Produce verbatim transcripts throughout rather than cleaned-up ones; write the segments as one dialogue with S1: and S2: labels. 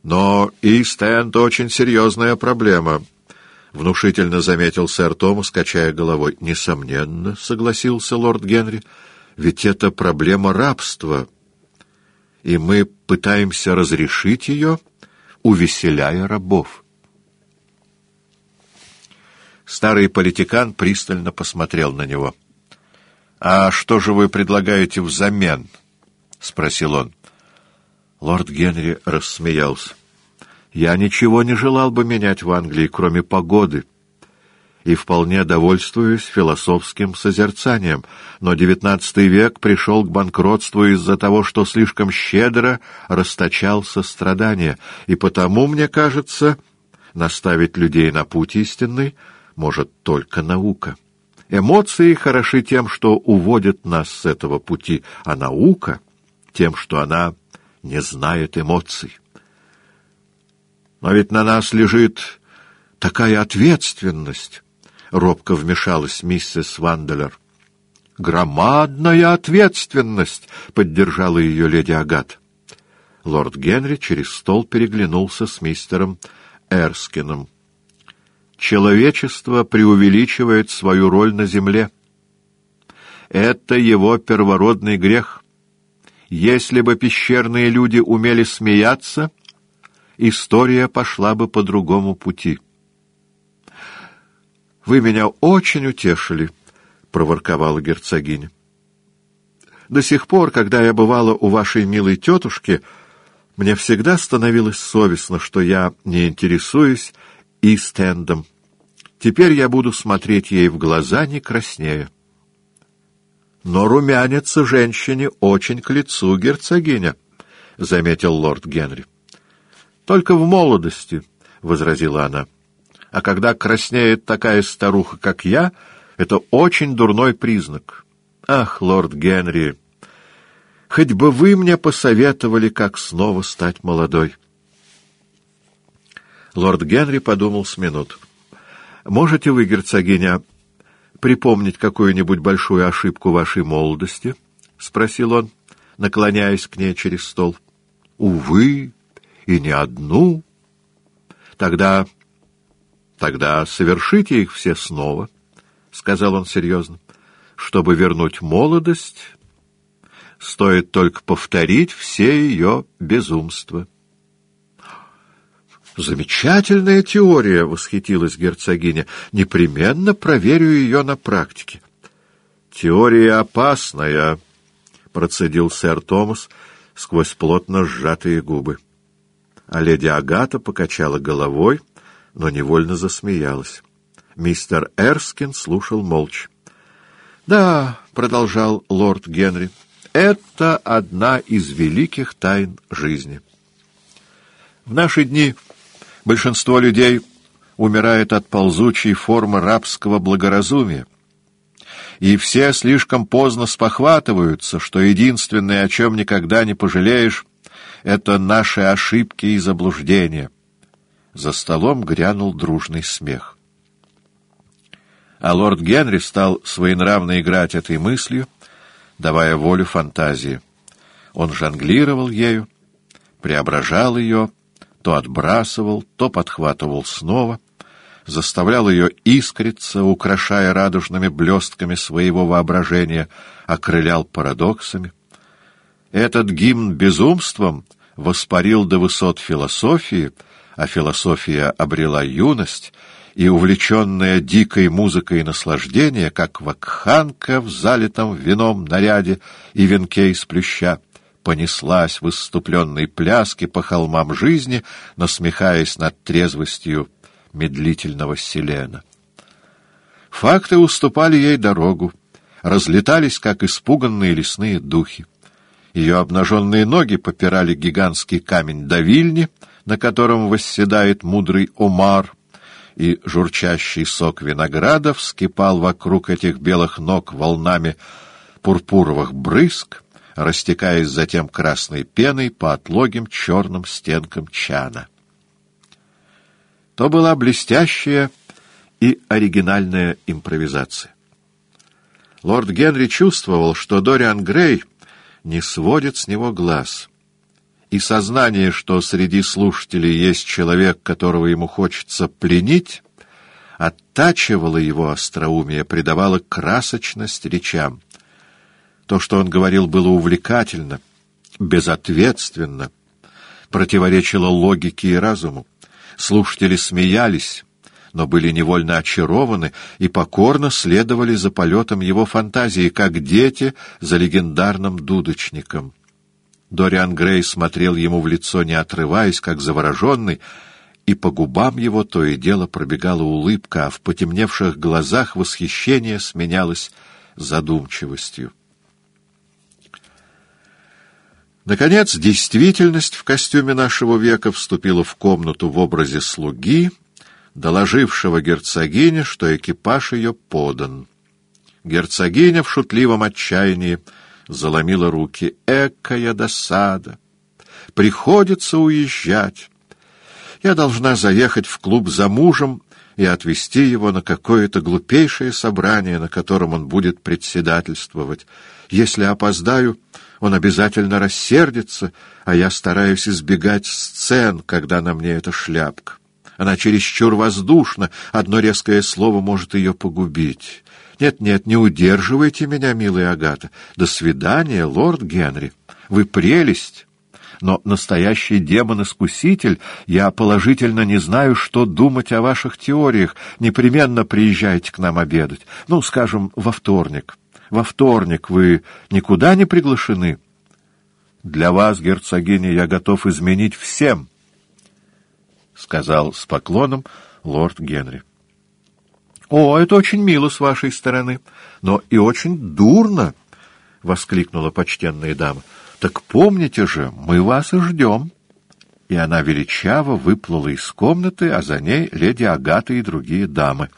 S1: Но Ист-Энд очень серьезная проблема, — внушительно заметил сэр Томас, качая головой. — Несомненно, — согласился лорд Генри, — ведь это проблема рабства, и мы пытаемся разрешить ее, увеселяя рабов. Старый политикан пристально посмотрел на него. — А что же вы предлагаете взамен? — спросил он. Лорд Генри рассмеялся. — Я ничего не желал бы менять в Англии, кроме погоды, и вполне довольствуюсь философским созерцанием, но девятнадцатый век пришел к банкротству из-за того, что слишком щедро расточал сострадание, и потому, мне кажется, наставить людей на путь истинный может только наука. Эмоции хороши тем, что уводят нас с этого пути, а наука — тем, что она не знает эмоций. Но ведь на нас лежит такая ответственность, — робко вмешалась миссис Ванделер. — Громадная ответственность, — поддержала ее леди Агат. Лорд Генри через стол переглянулся с мистером Эрскином. Человечество преувеличивает свою роль на земле. Это его первородный грех. Если бы пещерные люди умели смеяться, история пошла бы по другому пути. — Вы меня очень утешили, — проворковала герцогиня. — До сих пор, когда я бывала у вашей милой тетушки, мне всегда становилось совестно, что я не интересуюсь Ист-Эндом. Теперь я буду смотреть ей в глаза, не краснея. — Но румянец женщине очень к лицу, герцогиня, — заметил лорд Генри. — Только в молодости, — возразила она. — А когда краснеет такая старуха, как я, это очень дурной признак. Ах, лорд Генри, хоть бы вы мне посоветовали, как снова стать молодой. Лорд Генри подумал с минуту. — Можете вы, герцогиня, припомнить какую-нибудь большую ошибку вашей молодости? — спросил он, наклоняясь к ней через стол. — Увы, и не одну. — Тогда... тогда совершите их все снова, — сказал он серьезно. — Чтобы вернуть молодость, стоит только повторить все ее безумства. — Замечательная теория, — восхитилась герцогиня. — Непременно проверю ее на практике. — Теория опасная, — процедил сэр Томас сквозь плотно сжатые губы. А леди Агата покачала головой, но невольно засмеялась. Мистер Эрскин слушал молча. — Да, — продолжал лорд Генри, — это одна из великих тайн жизни. В наши дни большинство людей умирает от ползучей формы рабского благоразумия, и все слишком поздно спохватываются, что единственное, о чем никогда не пожалеешь, — это наши ошибки и заблуждения. За столом грянул дружный смех. А лорд Генри стал своенравно играть этой мыслью, давая волю фантазии. Он жонглировал ею, преображал ее, то отбрасывал, то подхватывал снова, заставлял ее искриться, украшая радужными блестками своего воображения, окрылял парадоксами. Этот гимн безумством воспарил до высот философии, а философия обрела юность, и, увлеченная дикой музыкой наслаждения, как вакханка в залитом вином наряде и венке из плюща, понеслась в исступленной пляске по холмам жизни, насмехаясь над трезвостью медлительного Селена. Факты уступали ей дорогу, разлетались, как испуганные лесные духи. Ее обнаженные ноги попирали гигантский камень давильни, на котором восседает мудрый Омар, и журчащий сок винограда вскипал вокруг этих белых ног волнами пурпуровых брызг, растекаясь затем красной пеной по отлогим черным стенкам чана. То была блестящая и оригинальная импровизация. Лорд Генри чувствовал, что Дориан Грей не сводит с него глаз, и сознание, что среди слушателей есть человек, которого ему хочется пленить, оттачивало его остроумие, придавало красочность речам. То, что он говорил, было увлекательно, безответственно, противоречило логике и разуму. Слушатели смеялись, но были невольно очарованы и покорно следовали за полетом его фантазии, как дети за легендарным дудочником. Дориан Грей смотрел ему в лицо, не отрываясь, как завороженный, и по губам его то и дело пробегала улыбка, а в потемневших глазах восхищение сменялось задумчивостью. Наконец, действительность в костюме нашего века вступила в комнату в образе слуги, доложившего герцогине, что экипаж ее подан. Герцогиня в шутливом отчаянии заломила руки. «Экая досада! Приходится уезжать. Я должна заехать в клуб за мужем и отвезти его на какое-то глупейшее собрание, на котором он будет председательствовать. Если опоздаю, он обязательно рассердится, а я стараюсь избегать сцен, когда на мне эта шляпка. Она чересчур воздушна, одно резкое слово может ее погубить. Нет-нет, не удерживайте меня, милая Агата. До свидания, лорд Генри. Вы прелесть, но настоящий демон-искуситель. Я положительно не знаю, что думать о ваших теориях. Непременно приезжайте к нам обедать. Ну, скажем, во вторник. Во вторник вы никуда не приглашены? Для вас, герцогиня, я готов изменить всем, — сказал с поклоном лорд Генри. — О, это очень мило с вашей стороны, но и очень дурно, — воскликнула почтенная дама. — Так помните же, мы вас и ждем. И она величаво выплыла из комнаты, а за ней леди Агата и другие дамы.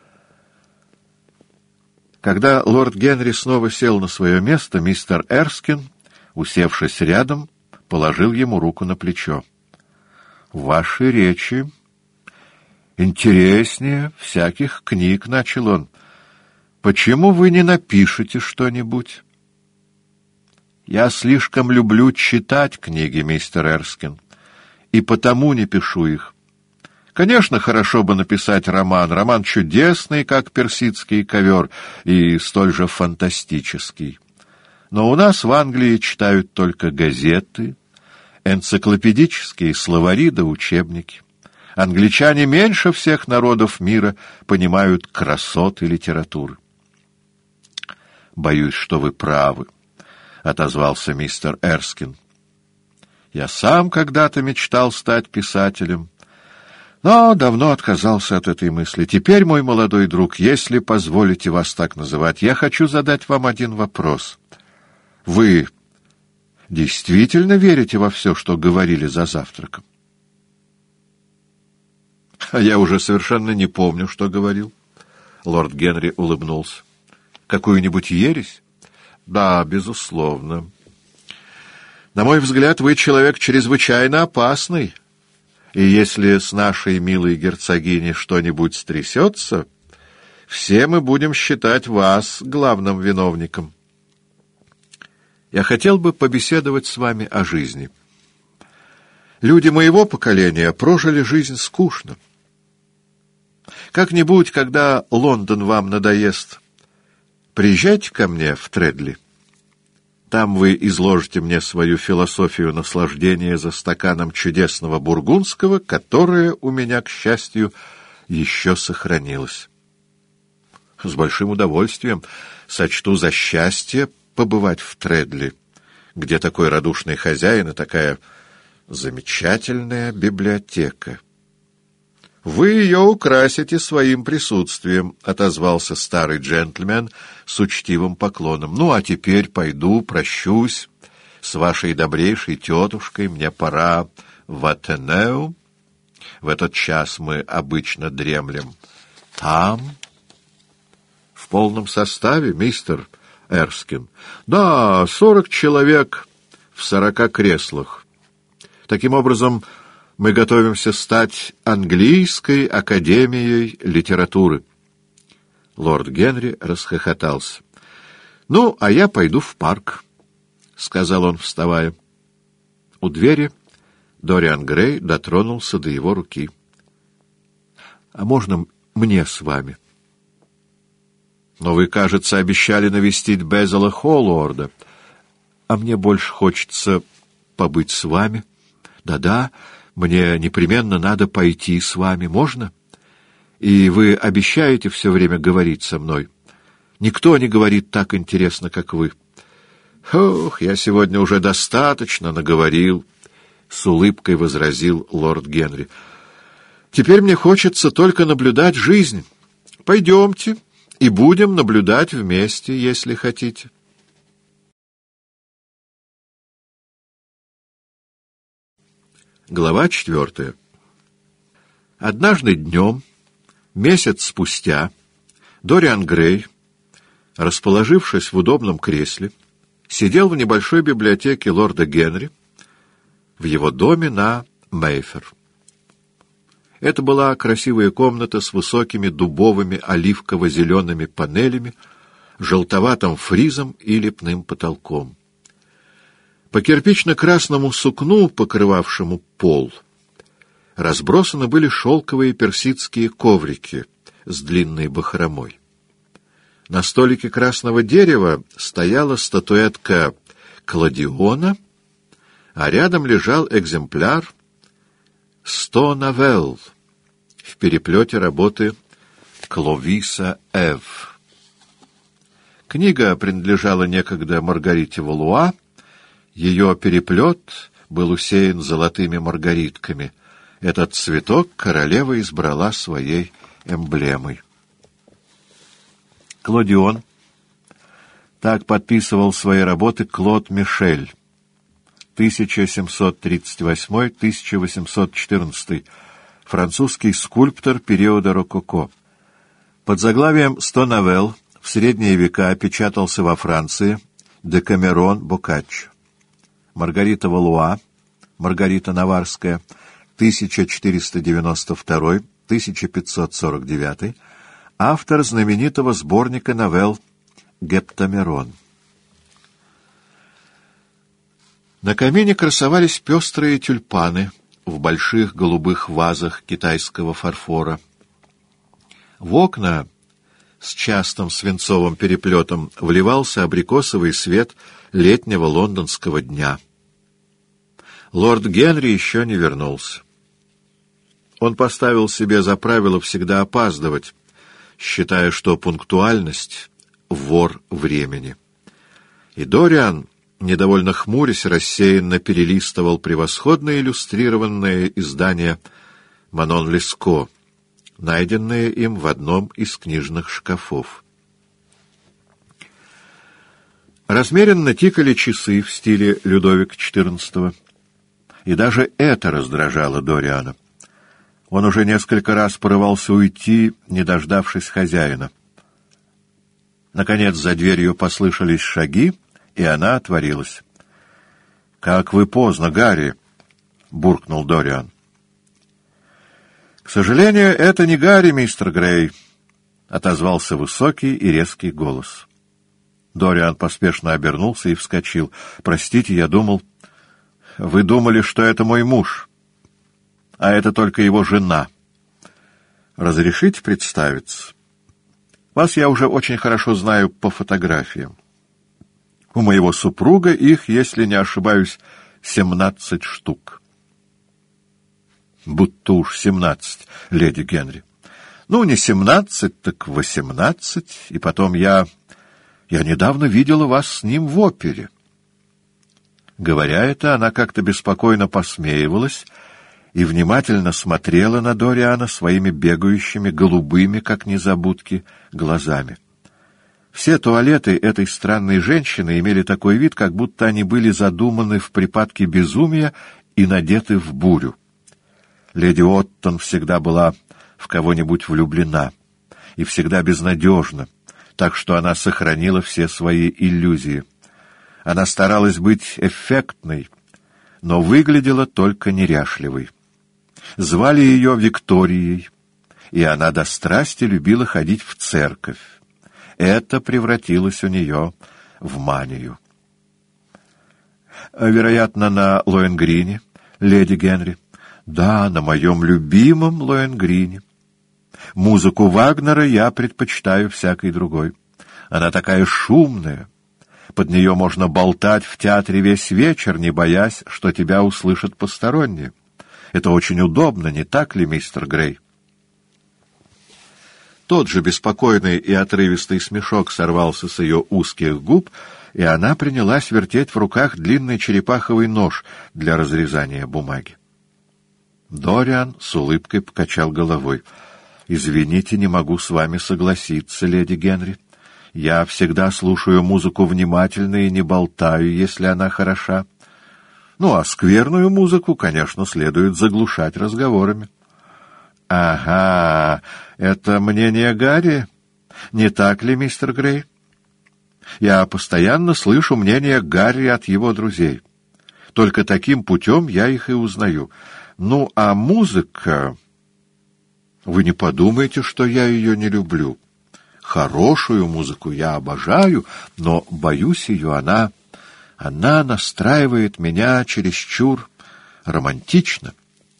S1: Когда лорд Генри снова сел на свое место, мистер Эрскин, усевшись рядом, положил ему руку на плечо. — Ваши речи интереснее всяких книг, — начал он. — Почему вы не напишете что-нибудь? — Я слишком люблю читать книги, мистер Эрскин, и потому не пишу их. Конечно, хорошо бы написать роман. Роман чудесный, как персидский ковер, и столь же фантастический. Но у нас в Англии читают только газеты, энциклопедические словари да учебники. Англичане меньше всех народов мира понимают красоты литературы. «Боюсь, что вы правы», — отозвался мистер Эрскин. «Я сам когда-то мечтал стать писателем, но давно отказался от этой мысли. Теперь, мой молодой друг, если позволите вас так называть, я хочу задать вам один вопрос. Вы действительно верите во все, что говорили за завтраком?» — А я уже совершенно не помню, что говорил. Лорд Генри улыбнулся. — Какую-нибудь ересь? — Да, безусловно. На мой взгляд, вы человек чрезвычайно опасный. И если с нашей милой герцогиней что-нибудь стрясется, все мы будем считать вас главным виновником. Я хотел бы побеседовать с вами о жизни. Люди моего поколения прожили жизнь скучно. Как-нибудь, когда Лондон вам надоест, приезжайте ко мне в Тредли. Там вы изложите мне свою философию наслаждения за стаканом чудесного бургундского, которое у меня, к счастью, еще сохранилось. С большим удовольствием сочту за счастье побывать в Тредли, где такой радушный хозяин и такая замечательная библиотека. — Вы ее украсите своим присутствием, — отозвался старый джентльмен с учтивым поклоном. — Ну, а теперь пойду, прощусь с вашей добрейшей тетушкой. Мне пора в Атенеу. В этот час мы обычно дремлем там. — В полном составе, мистер Эрскин? — Да, сорок человек в сорока креслах. Таким образом, мы готовимся стать английской академией литературы. Лорд Генри расхохотался. — Ну, а я пойду в парк, — сказал он, вставая. У двери Дориан Грей дотронулся до его руки. — А можно мне с вами? — Но вы, кажется, обещали навестить Безела Холлорда. — А мне больше хочется побыть с вами. Да-да, мне непременно надо пойти с вами. Можно? И вы обещаете все время говорить со мной? Никто не говорит так интересно, как вы. — Ох, я сегодня уже достаточно наговорил, — с улыбкой возразил лорд Генри. — Теперь мне хочется только наблюдать жизнь. Пойдемте и будем наблюдать вместе, если хотите. Глава четвертая. Однажды днем, месяц спустя, Дориан Грей, расположившись в удобном кресле, сидел в небольшой библиотеке лорда Генри в его доме на Мейфер. Это была красивая комната с высокими дубовыми оливково-зелеными панелями, желтоватым фризом и лепным потолком. По кирпично-красному сукну, покрывавшему пол, разбросаны были шелковые персидские коврики с длинной бахромой. На столике красного дерева стояла статуэтка Кладиона, а рядом лежал экземпляр «Сто новелл» в переплете работы Кловиса Эв. Книга принадлежала некогда Маргарите Валуа, ее переплет был усеян золотыми маргаритками. Этот цветок королева избрала своей эмблемой. Клодион. Так подписывал свои работы Клод Мишель. тысяча семьсот тридцать восьмой — тысяча восемьсот четырнадцатый. Французский скульптор периода рококо. Под заглавием «Сто новелл» в средние века печатался во Франции Декамерон Боккаччо. Маргарита Валуа, Маргарита Наварская, тысяча четыреста девяносто второй — тысяча пятьсот сорок девятый, автор знаменитого сборника новелл «Гептамерон». На камине красовались пестрые тюльпаны в больших голубых вазах китайского фарфора. В окна с частым свинцовым переплетом вливался абрикосовый свет летнего лондонского дня. Лорд Генри еще не вернулся. Он поставил себе за правило всегда опаздывать, считая, что пунктуальность — вор времени. И Дориан, недовольно хмурясь, рассеянно перелистывал превосходно иллюстрированное издание «Манон Леско», найденное им в одном из книжных шкафов. Размеренно тикали часы в стиле Людовика четырнадцатого, и даже это раздражало Дориана. Он уже несколько раз порывался уйти, не дождавшись хозяина. Наконец за дверью послышались шаги, и она отворилась. — Как вы поздно, Гарри! — буркнул Дориан. — К сожалению, это не Гарри, мистер Грей, — отозвался высокий и резкий голос. Дориан поспешно обернулся и вскочил. — Простите, я думал... — Вы думали, что это мой муж, а это только его жена. Разрешите представиться? Вас я уже очень хорошо знаю по фотографиям. У моего супруга их, если не ошибаюсь, семнадцать штук. Будто уж семнадцать, леди Генри. Ну, не семнадцать, так восемнадцать, и потом я... Я недавно видела вас с ним в опере. Говоря это, она как-то беспокойно посмеивалась и внимательно смотрела на Дориана своими бегающими, голубыми, как незабудки, глазами. Все туалеты этой странной женщины имели такой вид, как будто они были задуманы в припадке безумия и надеты в бурю. Леди Оттон всегда была в кого-нибудь влюблена и всегда безнадежна, так что она сохранила все свои иллюзии. Она старалась быть эффектной, но выглядела только неряшливой. Звали ее Викторией, и она до страсти любила ходить в церковь. Это превратилось у нее в манию. Вероятно, на Лоэнгрине, леди Генри. Да, на моем любимом Лоэнгрине. Музыку Вагнера я предпочитаю всякой другой. Она такая шумная. Под нее можно болтать в театре весь вечер, не боясь, что тебя услышат посторонние. Это очень удобно, не так ли, мистер Грей? Тот же беспокойный и отрывистый смешок сорвался с ее узких губ, и она принялась вертеть в руках длинный черепаховый нож для разрезания бумаги. Дориан с улыбкой покачал головой. «Извините, не могу с вами согласиться, леди Генри. Я всегда слушаю музыку внимательно и не болтаю, если она хороша. Ну, а скверную музыку, конечно, следует заглушать разговорами». «Ага, это мнение Гарри, не так ли, мистер Грей? Я постоянно слышу мнение Гарри от его друзей. Только таким путем я их и узнаю. Ну, а музыка... Вы не подумайте, что я ее не люблю. Хорошую музыку я обожаю, но, боюсь ее, она... Она настраивает меня чересчур романтично.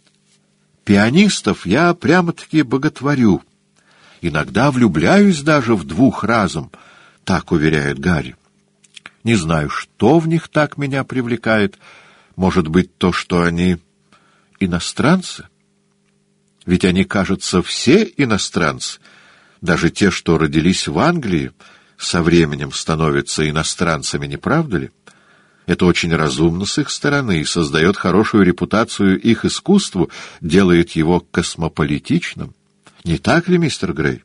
S1: Пианистов я прямо-таки боготворю. Иногда влюбляюсь даже в двух разом, так уверяет Гарри. Не знаю, что в них так меня привлекает. Может быть, то, что они иностранцы? Ведь они, кажется, все иностранцы. Даже те, что родились в Англии, со временем становятся иностранцами, не правда ли? Это очень разумно с их стороны и создает хорошую репутацию их искусству, делает его космополитичным. Не так ли, мистер Грей?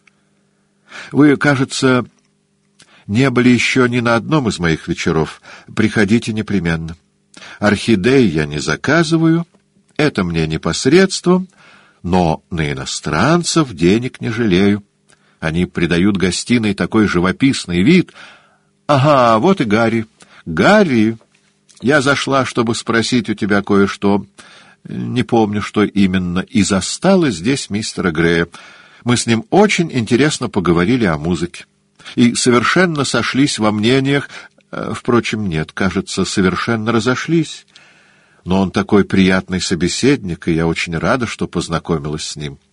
S1: Вы, кажется, не были еще ни на одном из моих вечеров. Приходите непременно. Орхидей я не заказываю, это мне непосредством, но на иностранцев денег не жалею. Они придают гостиной такой живописный вид. Ага, вот и Гарри. Гарри, я зашла, чтобы спросить у тебя кое-что. Не помню, что именно, и застала здесь мистера Грея. Мы с ним очень интересно поговорили о музыке. И совершенно сошлись во мнениях. Впрочем, нет, кажется, совершенно разошлись. Но он такой приятный собеседник, и я очень рада, что познакомилась с ним.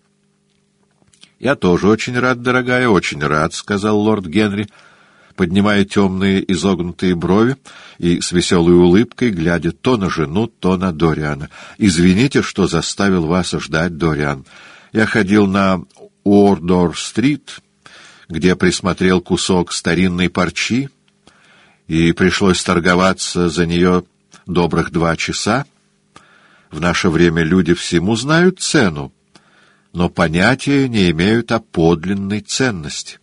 S1: «Я тоже очень рад, дорогая, очень рад», — сказал лорд Генри, поднимая темные изогнутые брови и с веселой улыбкой, глядя то на жену, то на Дориана. «Извините, что заставил вас ждать, Дориан. Я ходил на Уордор-стрит, где присмотрел кусок старинной парчи, и пришлось торговаться за нее добрых два часа. В наше время люди всему знают цену, но понятия не имеют о подлинной ценности.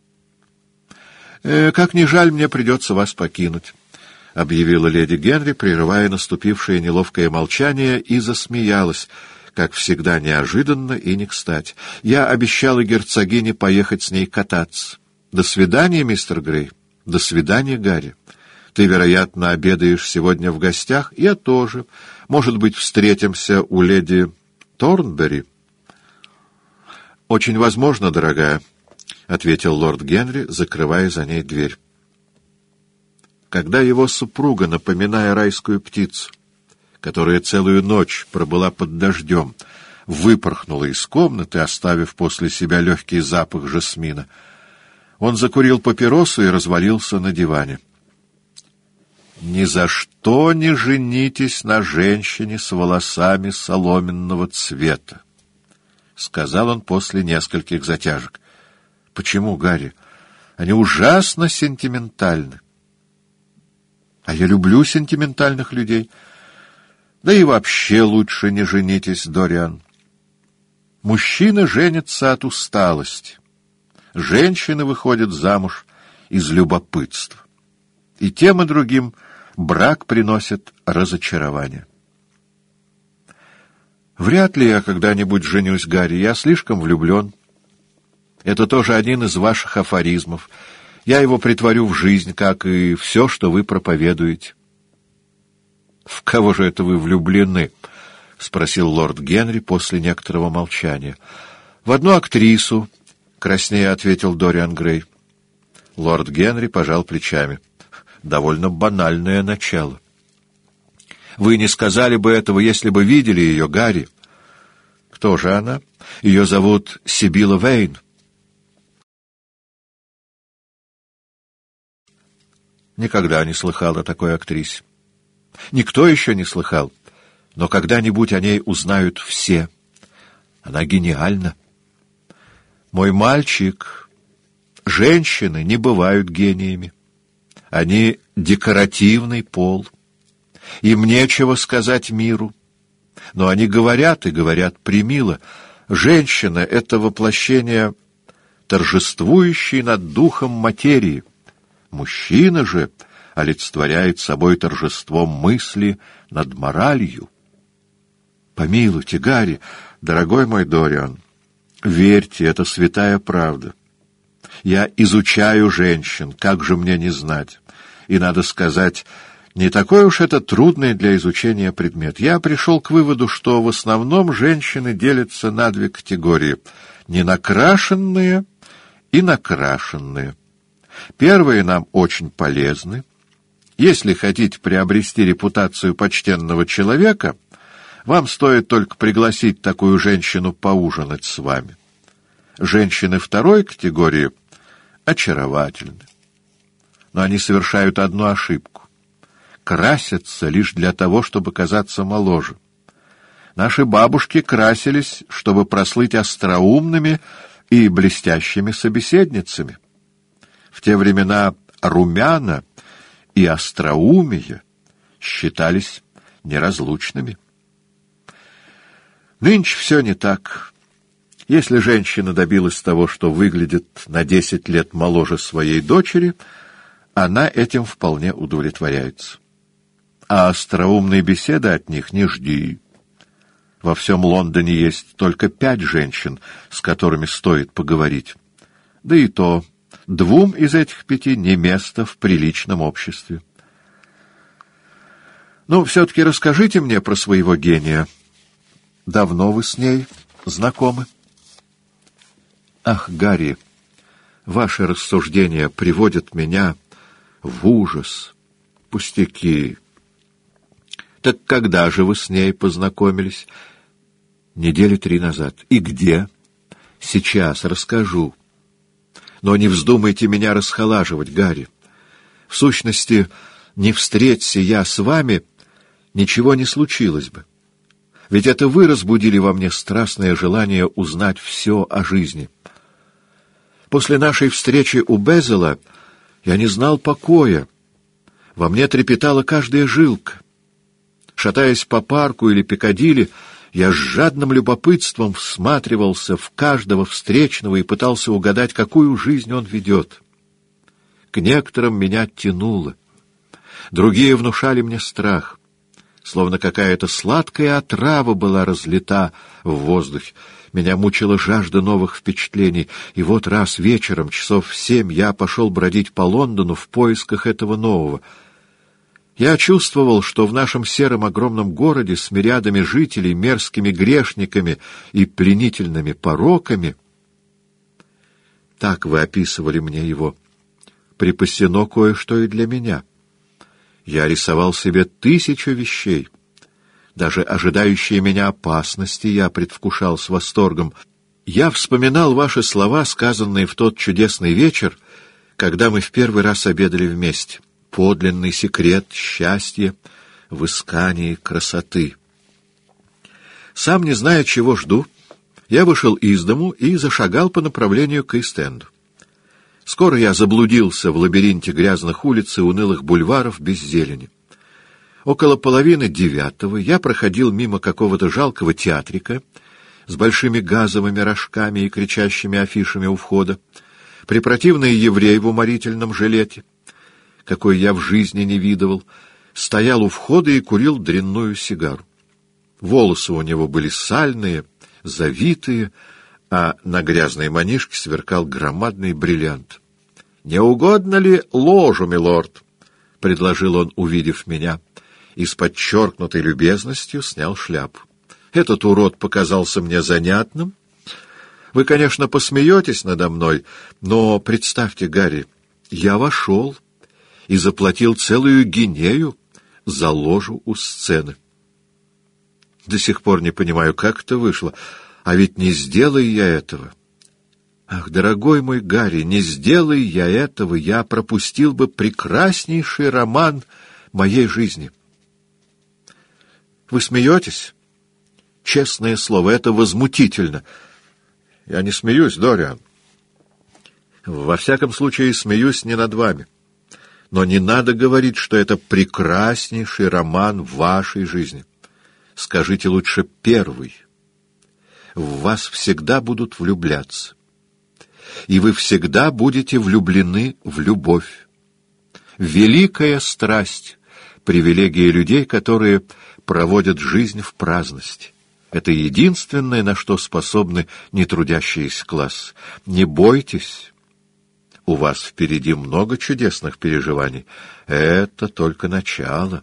S1: «Э, «Как ни жаль, мне придется вас покинуть», — объявила леди Генри, прерывая наступившее неловкое молчание, и засмеялась, как всегда неожиданно и не кстати. «Я обещала герцогине поехать с ней кататься. До свидания, мистер Грей. До свидания, Гарри. Ты, вероятно, обедаешь сегодня в гостях? Я тоже. Может быть, встретимся у леди Торнберри?» «Очень возможно, дорогая», — ответил лорд Генри, закрывая за ней дверь. Когда его супруга, напоминая райскую птицу, которая целую ночь пробыла под дождем, выпорхнула из комнаты, оставив после себя легкий запах жасмина, он закурил папиросу и развалился на диване. «Ни за что не женитесь на женщине с волосами соломенного цвета», — сказал он после нескольких затяжек. «Почему, Гарри? Они ужасно сентиментальны». «А я люблю сентиментальных людей». «Да и вообще лучше не женитесь, Дориан. Мужчины женятся от усталости. Женщины выходят замуж из любопытства. И тем и другим брак приносит разочарование». «Вряд ли я когда-нибудь женюсь, Гарри. Я слишком влюблен. Это тоже один из ваших афоризмов. Я его претворю в жизнь, как и все, что вы проповедуете». «В кого же это вы влюблены?» — спросил лорд Генри после некоторого молчания. «В одну актрису», — краснея ответил Дориан Грей. Лорд Генри пожал плечами. довольно банальное начало. Вы не сказали бы этого, если бы видели ее, Гарри. Кто же она? Ее зовут Сибила Вейн. Никогда не слыхал о такой актрисе. Никто еще не слыхал, но когда-нибудь о ней узнают все. Она гениальна. Мой мальчик, женщины не бывают гениями. Они декоративный пол. Им нечего сказать миру. Но они говорят, и говорят премило. Женщина — это воплощение, торжествующей над духом материи. Мужчина же олицетворяет собой торжеством мысли над моралью. Помилуйте, Гарри, дорогой мой Дориан, верьте, это святая правда. Я изучаю женщин, как же мне не знать? И, надо сказать, не такой уж это трудный для изучения предмет. Я пришел к выводу, что в основном женщины делятся на две категории — ненакрашенные и накрашенные. Первые нам очень полезны. Если хотите приобрести репутацию почтенного человека, вам стоит только пригласить такую женщину поужинать с вами. Женщины второй категории очаровательны. Но они совершают одну ошибку. Красятся лишь для того, чтобы казаться моложе. Наши бабушки красились, чтобы прослыть остроумными и блестящими собеседницами. В те времена румяна и остроумие считались неразлучными. Нынче все не так. Если женщина добилась того, что выглядит на десять лет моложе своей дочери, она этим вполне удовлетворяется. А остроумной беседы от них не жди. Во всем Лондоне есть только пять женщин, с которыми стоит поговорить. Да и то двум из этих пяти не место в приличном обществе. Ну, все-таки расскажите мне про своего гения. Давно вы с ней знакомы? Ах, Гарри, ваши рассуждения приводят меня в ужас. Пустяки. Так когда же вы с ней познакомились? Недели три назад. И где? Сейчас расскажу. Но не вздумайте меня расхолаживать, Гарри. В сущности, не встреться я с вами, ничего не случилось бы. Ведь это вы разбудили во мне страстное желание узнать все о жизни. После нашей встречи у Безела я не знал покоя. Во мне трепетала каждая жилка. Шатаясь по парку или Пикадилли, я с жадным любопытством всматривался в каждого встречного и пытался угадать, какую жизнь он ведет. К некоторым меня тянуло. Другие внушали мне страх. Словно какая-то сладкая отрава была разлита в воздухе. Меня мучила жажда новых впечатлений, и вот раз вечером, часов в семь, я пошел бродить по Лондону в поисках этого нового. Я чувствовал, что в нашем сером огромном городе с мириадами жителей, мерзкими грешниками и пленительными пороками, так вы описывали мне его, припасено кое-что и для меня. Я рисовал себе тысячу вещей. Даже ожидающие меня опасности я предвкушал с восторгом. Я вспоминал ваши слова, сказанные в тот чудесный вечер, когда мы в первый раз обедали вместе. Подлинный секрет счастья в искании красоты. Сам не зная, чего жду, я вышел из дому и зашагал по направлению к Ист-Энду. Скоро я заблудился в лабиринте грязных улиц и унылых бульваров без зелени. Около половины девятого я проходил мимо какого-то жалкого театрика с большими газовыми рожками и кричащими афишами у входа, препротивный еврей в уморительном жилете, какой я в жизни не видывал, стоял у входа и курил дрянную сигару. Волосы у него были сальные, завитые, а на грязной манишке сверкал громадный бриллиант. — Не угодно ли ложу, милорд? — предложил он, увидев меня, и с подчеркнутой любезностью снял шляпу. Этот урод показался мне занятным. Вы, конечно, посмеетесь надо мной, но представьте, Гарри, я вошел и заплатил целую гинею за ложу у сцены. До сих пор не понимаю, как это вышло, а ведь не сделай я этого. Ах, дорогой мой Гарри, не сделай я этого, я пропустил бы прекраснейший роман моей жизни. Вы смеетесь? Честное слово, это возмутительно. Я не смеюсь, Дориан. Во всяком случае, смеюсь не над вами. Но не надо говорить, что это прекраснейший роман вашей жизни. Скажите лучше первый. В вас всегда будут влюбляться. И вы всегда будете влюблены в любовь. Великая страсть — привилегия людей, которые проводят жизнь в праздности. Это единственное, на что способны нетрудящиеся классы. Не бойтесь. У вас впереди много чудесных переживаний. Это только начало.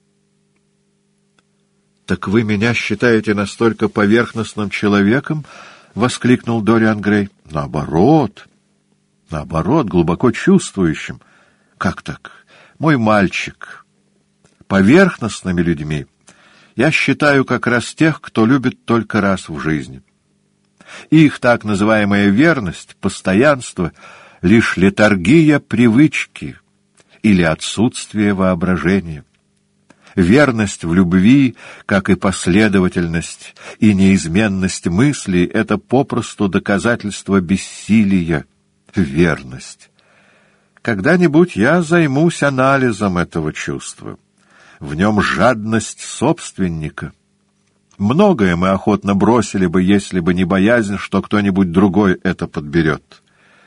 S1: «Так вы меня считаете настолько поверхностным человеком?» — воскликнул Дориан Грей. «Наоборот, наоборот, глубоко чувствующим. Как так? Мой мальчик, поверхностными людьми я считаю как раз тех, кто любит только раз в жизни. Их так называемая верность, постоянство — лишь летаргия привычки или отсутствие воображения. Верность в любви, как и последовательность и неизменность мыслей, — это попросту доказательство бессилия. Верность. Когда-нибудь я займусь анализом этого чувства. В нем жадность собственника. Многое мы охотно бросили бы, если бы не боязнь, что кто-нибудь другой это подберет.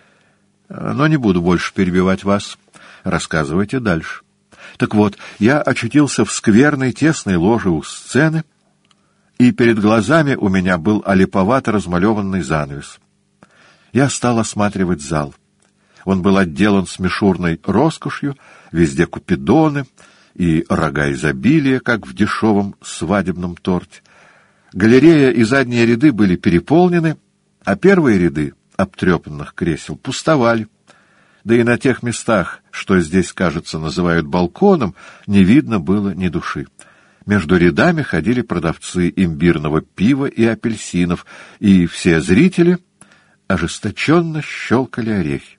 S1: Но не буду больше перебивать вас. Рассказывайте дальше. Так вот, я очутился в скверной тесной ложе у сцены, и перед глазами у меня был олиповато размалеванный занавес. Я стал осматривать зал. Он был отделан смешурной роскошью, везде купидоны и рога изобилия, как в дешевом свадебном торте. Галерея и задние ряды были переполнены, а первые ряды обтрепанных кресел пустовали. Да и на тех местах, что здесь, кажется, называют балконом, не видно было ни души. Между рядами ходили продавцы имбирного пива и апельсинов, и все зрители ожесточенно щелкали орехи.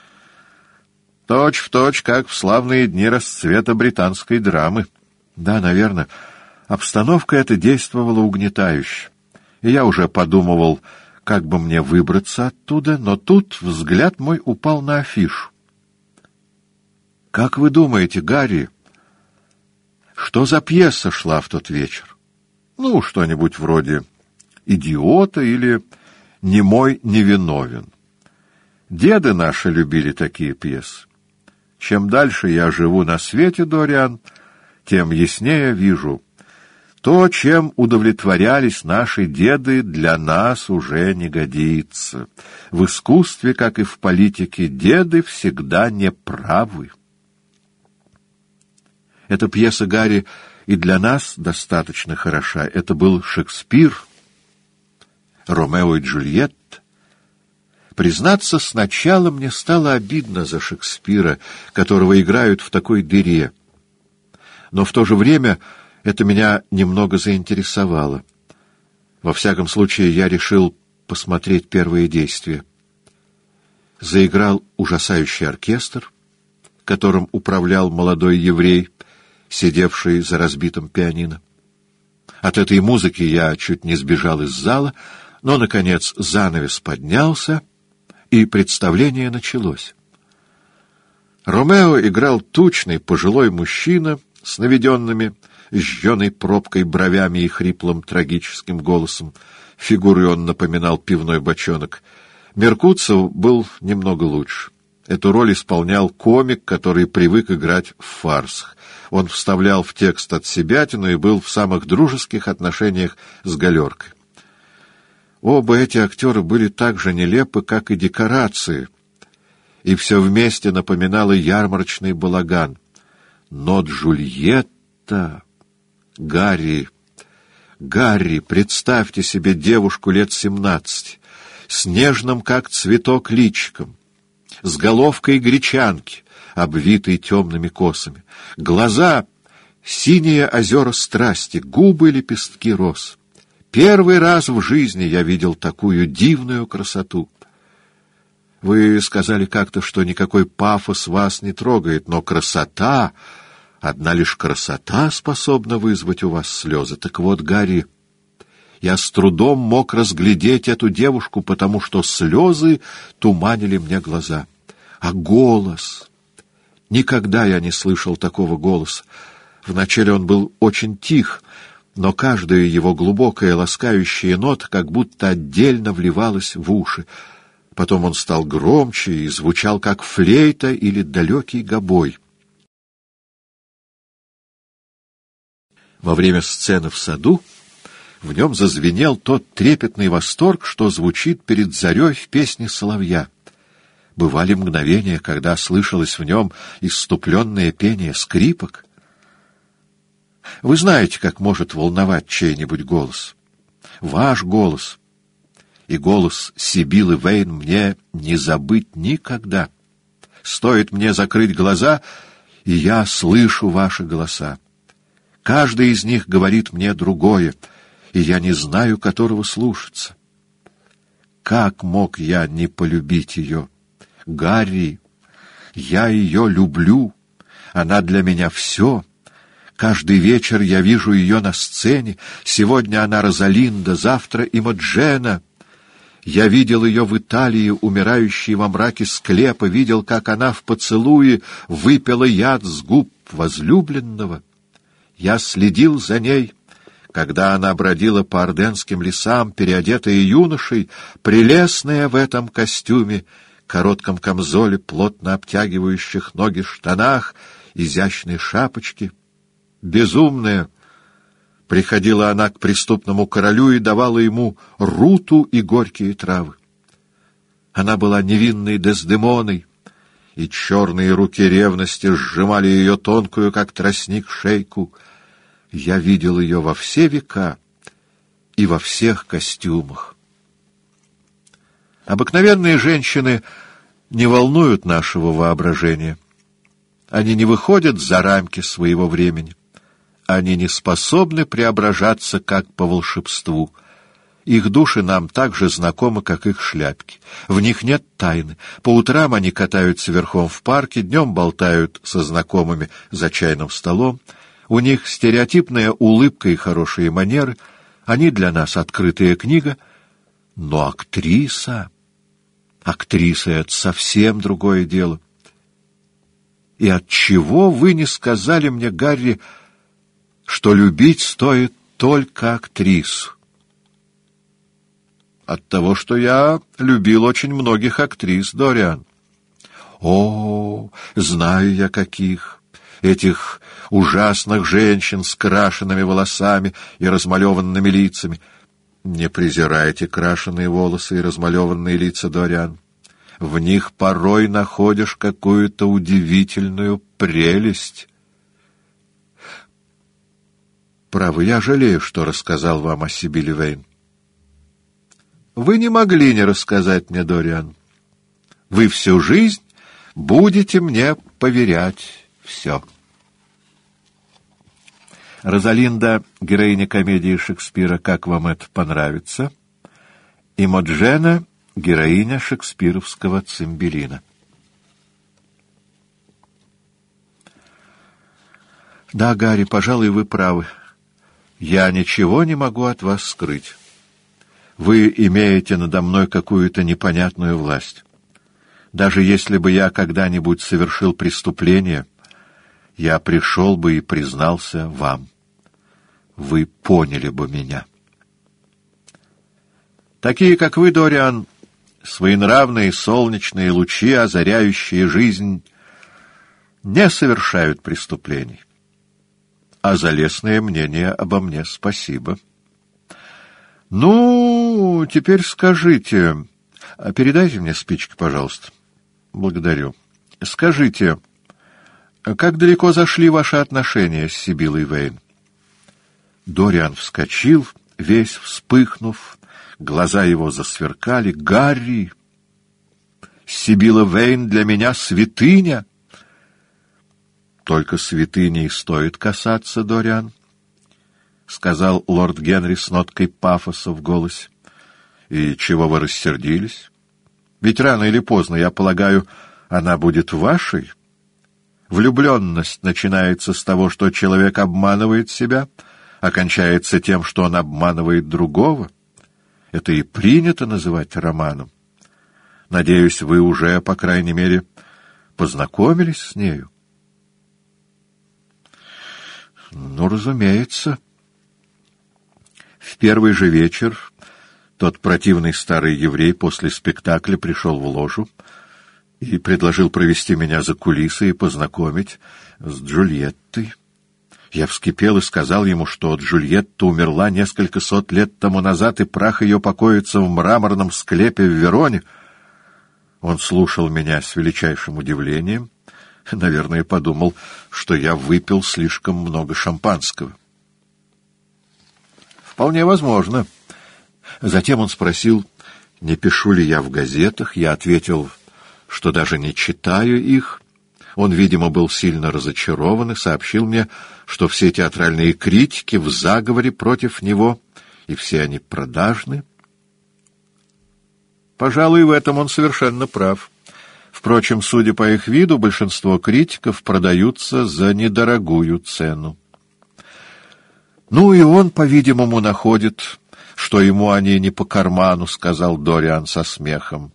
S1: Точь в точь, как в славные дни расцвета британской драмы. Да, наверное, обстановка эта действовала угнетающе, и я уже подумывал, как бы мне выбраться оттуда, но тут взгляд мой упал на афишу. Как вы думаете, Гарри, что за пьеса шла в тот вечер? Ну, что-нибудь вроде «Идиота» или «Немой невиновен». Деды наши любили такие пьесы. Чем дальше я живу на свете, Дориан, тем яснее вижу: то, чем удовлетворялись наши деды, для нас уже не годится. В искусстве, как и в политике, деды всегда неправы. Эта пьеса, Гарри, и для нас достаточно хороша. Это был Шекспир, Ромео и Джульетта. Признаться, сначала мне стало обидно за Шекспира, которого играют в такой дыре. Но в то же время это меня немного заинтересовало. Во всяком случае, я решил посмотреть первые действия. Заиграл ужасающий оркестр, которым управлял молодой еврей, сидевший за разбитым пианино. От этой музыки я чуть не сбежал из зала, но, наконец, занавес поднялся, и представление началось. Ромео играл тучный пожилой мужчина с наведенными, жженой пробкой бровями и хриплым трагическим голосом. Фигурой он напоминал пивной бочонок. Меркуццо был немного лучше. Эту роль исполнял комик, который привык играть в фарсах. Он вставлял в текст отсебятину и был в самых дружеских отношениях с галеркой. Оба эти актера были так же нелепы, как и декорации, и все вместе напоминало ярмарочный балаган. Но Джульетта... Гарри... Гарри, представьте себе девушку лет семнадцати, с нежным, как цветок, личиком, с головкой гречанки, обвитый темными косами, глаза — синие озера страсти, губы — лепестки роз. Первый раз в жизни я видел такую дивную красоту. Вы сказали как-то, что никакой пафос вас не трогает, но красота, одна лишь красота способна вызвать у вас слезы. Так вот, Гарри, я с трудом мог разглядеть эту девушку, потому что слезы туманили мне глаза. А голос... Никогда я не слышал такого голоса. Вначале он был очень тих, но каждая его глубокая ласкающая нота как будто отдельно вливалась в уши. Потом он стал громче и звучал как флейта или далекий гобой. Во время сцены в саду в нем зазвенел тот трепетный восторг, что звучит перед зарей в песне соловья. Бывали мгновения, когда слышалось в нем исступленное пение скрипок. Вы знаете, как может волновать чей-нибудь голос. Ваш голос и голос Сибилы Вейн мне не забыть никогда. Стоит мне закрыть глаза, и я слышу ваши голоса. Каждый из них говорит мне другое, и я не знаю, которого слушаться. Как мог я не полюбить ее? Гарри, я ее люблю, она для меня все. Каждый вечер я вижу ее на сцене. Сегодня она Розалинда, завтра Имоджена. Я видел ее в Италии, умирающей во мраке склепа, видел, как она в поцелуе выпила яд с губ возлюбленного. Я следил за ней, когда она бродила по орденским лесам, переодетая юношей, прелестная в этом костюме, коротком камзоле, плотно обтягивающих ноги штанах, изящной шапочке. Безумная, приходила она к преступному королю и давала ему руту и горькие травы. Она была невинной Дездемоной, и черные руки ревности сжимали ее тонкую, как тростник, шейку. Я видел ее во все века и во всех костюмах. Обыкновенные женщины не волнуют нашего воображения. Они не выходят за рамки своего времени. Они не способны преображаться, как по волшебству. Их души нам так же знакомы, как их шляпки. В них нет тайны. По утрам они катаются верхом в парке, днем болтают со знакомыми за чайным столом. У них стереотипная улыбка и хорошие манеры. Они для нас открытая книга. Но актриса... Актриса — это совсем другое дело. И отчего вы не сказали мне, Гарри, что любить стоит только актрису? От того, что я любил очень многих актрис, Дориан. О, знаю я каких. Этих ужасных женщин с крашенными волосами и размалеванными лицами. Не презирайте крашеные волосы и размалеванные лица, Дориан. В них порой находишь какую-то удивительную прелесть. Право, я жалею, что рассказал вам о Сибиле Вейн. Вы не могли не рассказать мне, Дориан. Вы всю жизнь будете мне поверять все. Розалинда, героиня комедии Шекспира «Как вам это понравится?» и Имоджена, героиня шекспировского «Цимбелина». Да, Гарри, пожалуй, вы правы. Я ничего не могу от вас скрыть. Вы имеете надо мной какую-то непонятную власть. Даже если бы я когда-нибудь совершил преступление, я пришел бы и признался вам. Вы поняли бы меня. Такие, как вы, Дориан, своенравные солнечные лучи, озаряющие жизнь, не совершают преступлений. А за лестное мнение обо мне спасибо. Ну, теперь скажите... Передайте мне спички, пожалуйста. Благодарю. Скажите, как далеко зашли ваши отношения с Сибилой Вейн? Дориан вскочил, весь вспыхнув, глаза его засверкали. Гарри! Сибила Вейн для меня святыня! Только святыней стоит касаться, Дориан, — сказал лорд Генри с ноткой пафоса в голосе. — И чего вы рассердились? Ведь рано или поздно, я полагаю, она будет вашей. Влюбленность начинается с того, что человек обманывает себя, а кончается тем, что он обманывает другого. Это и принято называть романом. Надеюсь, вы уже, по крайней мере, познакомились с нею. Ну, разумеется. В первый же вечер тот противный старый еврей после спектакля пришел в ложу и предложил провести меня за кулисы и познакомить с Джульеттой. Я вскипел и сказал ему, что Джульетта умерла несколько сот лет тому назад, и прах ее покоится в мраморном склепе в Вероне. Он слушал меня с величайшим удивлением. Наверное, подумал, что я выпил слишком много шампанского. Вполне возможно. Затем он спросил, не пишу ли я в газетах. Я ответил, что даже не читаю их. Он, видимо, был сильно разочарован и сообщил мне, что все театральные критики в заговоре против него, и все они продажны. Пожалуй, в этом он совершенно прав. Впрочем, судя по их виду, большинство критиков продаются за недорогую цену. Ну и он, по-видимому, находит, что ему они не по карману, — сказал Дориан со смехом.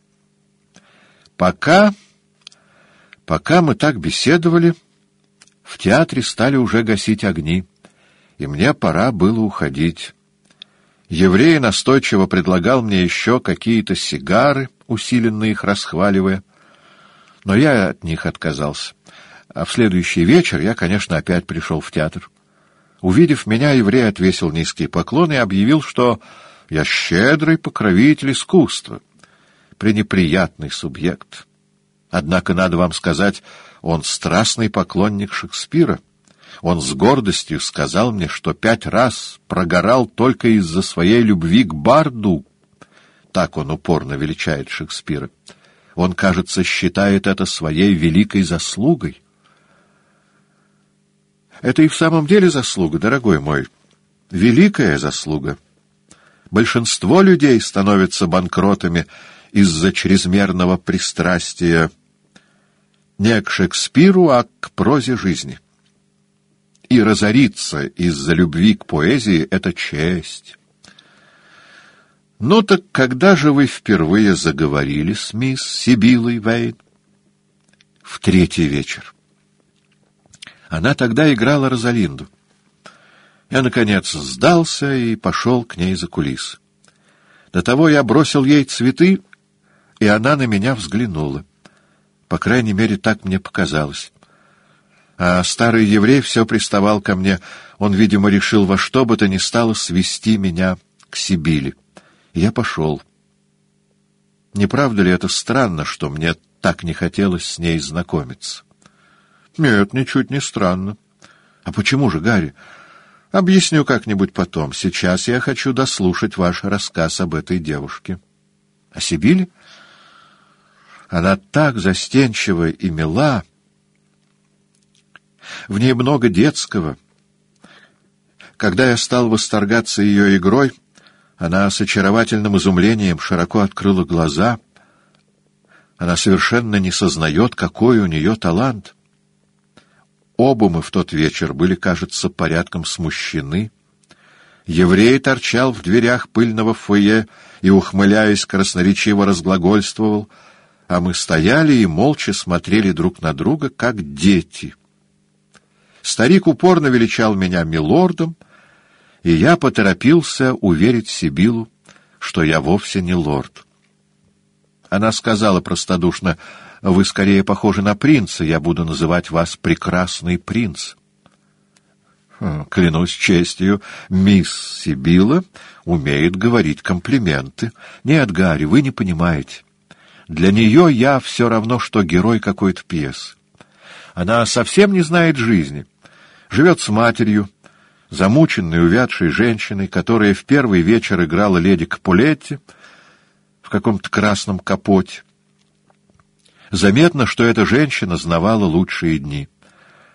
S1: Пока, пока мы так беседовали, в театре стали уже гасить огни, и мне пора было уходить. Еврей настойчиво предлагал мне еще какие-то сигары, усиленно их расхваливая, но я от них отказался. А в следующий вечер я, конечно, опять пришел в театр. Увидев меня, еврей отвесил низкий поклон и объявил, что я щедрый покровитель искусства, пренеприятный субъект. Однако, надо вам сказать, он страстный поклонник Шекспира. Он с гордостью сказал мне, что пять раз прогорал только из-за своей любви к барду. Так он упорно величает Шекспира. Он, кажется, считает это своей великой заслугой. Это и в самом деле заслуга, дорогой мой, великая заслуга. Большинство людей становятся банкротами из-за чрезмерного пристрастия не к Шекспиру, а к прозе жизни. И разориться из-за любви к поэзии — это честь. Ну так когда же вы впервые заговорили с мисс Сибиллой Вейн? В третий вечер. Она тогда играла Розалинду. Я, наконец, сдался и пошел к ней за кулисы. До того я бросил ей цветы, и она на меня взглянула. По крайней мере, так мне показалось. А старый еврей все приставал ко мне. Он, видимо, решил во что бы то ни стало свести меня к Сибилле. И я пошел. Не правда ли это странно, что мне так не хотелось с ней знакомиться? Нет, ничуть не странно. А почему же, Гарри? Объясню как-нибудь потом. Сейчас я хочу дослушать ваш рассказ об этой девушке. О Сибилле? Она так застенчива и мила. В ней много детского. Когда я стал восторгаться ее игрой, она с очаровательным изумлением широко открыла глаза. Она совершенно не сознает, какой у нее талант. Оба мы в тот вечер были, кажется, порядком смущены. Еврей торчал в дверях пыльного фойе и, ухмыляясь, красноречиво разглагольствовал, а мы стояли и молча смотрели друг на друга, как дети. Старик упорно величал меня милордом, и я поторопился уверить Сибиллу, что я вовсе не лорд. Она сказала простодушно: «Вы скорее похожи на принца, я буду называть вас прекрасный принц». Клянусь честью, мисс Сибилла умеет говорить комплименты. Нет, Гарри, вы не понимаете. Для нее я все равно, что герой какой-то пьесы. Она совсем не знает жизни. Живет с матерью, замученной, увядшей женщиной, которая в первый вечер играла леди Капулетти в каком-то красном капоте. Заметно, что эта женщина знавала лучшие дни.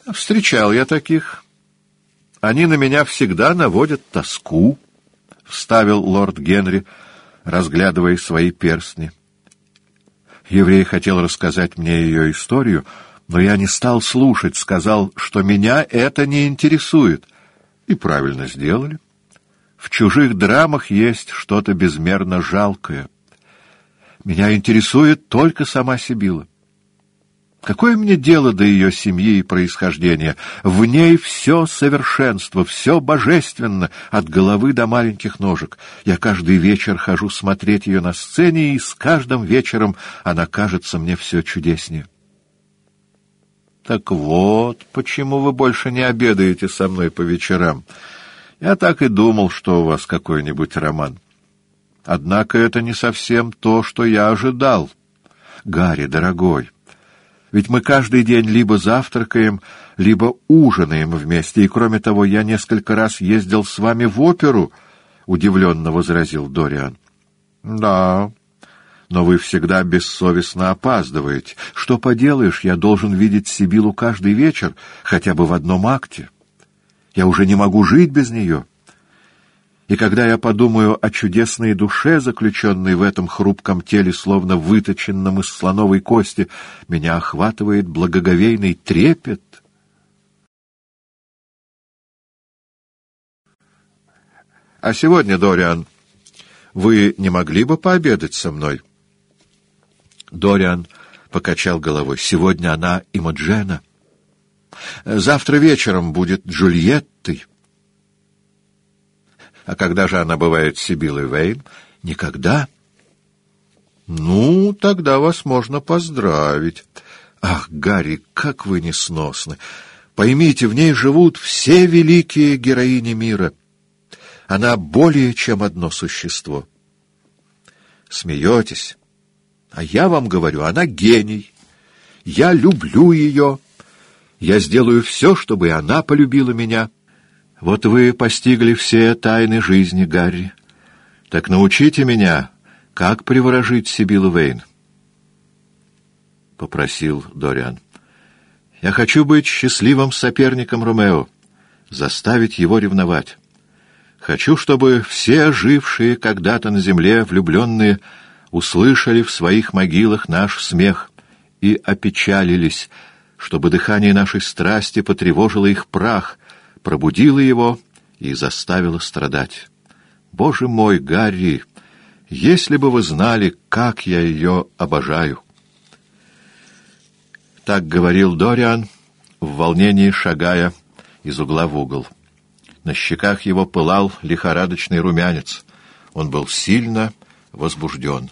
S1: Встречал я таких. Они на меня всегда наводят тоску, — вставил лорд Генри, разглядывая свои перстни. Еврей хотел рассказать мне ее историю, но я не стал слушать, сказал, что меня это не интересует. И правильно сделали. В чужих драмах есть что-то безмерно жалкое. Меня интересует только сама Сибила. Какое мне дело до ее семьи и происхождения? В ней все совершенство, все божественно, от головы до маленьких ножек. Я каждый вечер хожу смотреть ее на сцене, и с каждым вечером она кажется мне все чудеснее. Так вот, почему вы больше не обедаете со мной по вечерам. Я так и думал, что у вас какой-нибудь роман. Однако это не совсем то, что я ожидал. Гарри, дорогой, ведь мы каждый день либо завтракаем, либо ужинаем вместе, и, кроме того, я несколько раз ездил с вами в оперу, — удивленно возразил Дориан. — Да, но вы всегда бессовестно опаздываете. Что поделаешь, я должен видеть Сибилу каждый вечер, хотя бы в одном акте. Я уже не могу жить без нее. И когда я подумаю о чудесной душе, заключенной в этом хрупком теле, словно выточенном из слоновой кости, меня охватывает благоговейный трепет. А сегодня, Дориан, вы не могли бы пообедать со мной? Дориан покачал головой. Сегодня она Имоджена. Завтра вечером будет Джульеттой. А когда же она бывает Сибилой Вейн? Никогда. Ну, тогда вас можно поздравить. Ах, Гарри, как вы несносны! Поймите, в ней живут все великие героини мира. Она более чем одно существо. Смеетесь? А я вам говорю, она гений. Я люблю ее. Я сделаю все, чтобы и она полюбила меня. Вот вы постигли все тайны жизни, Гарри. Так научите меня, как приворожить Сибилу Вейн. Попросил Дориан. Я хочу быть счастливым соперником Ромео, заставить его ревновать. Хочу, чтобы все жившие когда-то на земле влюбленные услышали в своих могилах наш смех и опечалились, чтобы дыхание нашей страсти потревожило их прах, пробудило его и заставило страдать. Боже мой, Гарри, если бы вы знали, как я ее обожаю! Так говорил Дориан, в волнении шагая из угла в угол. На щеках его пылал лихорадочный румянец. Он был сильно возбужден.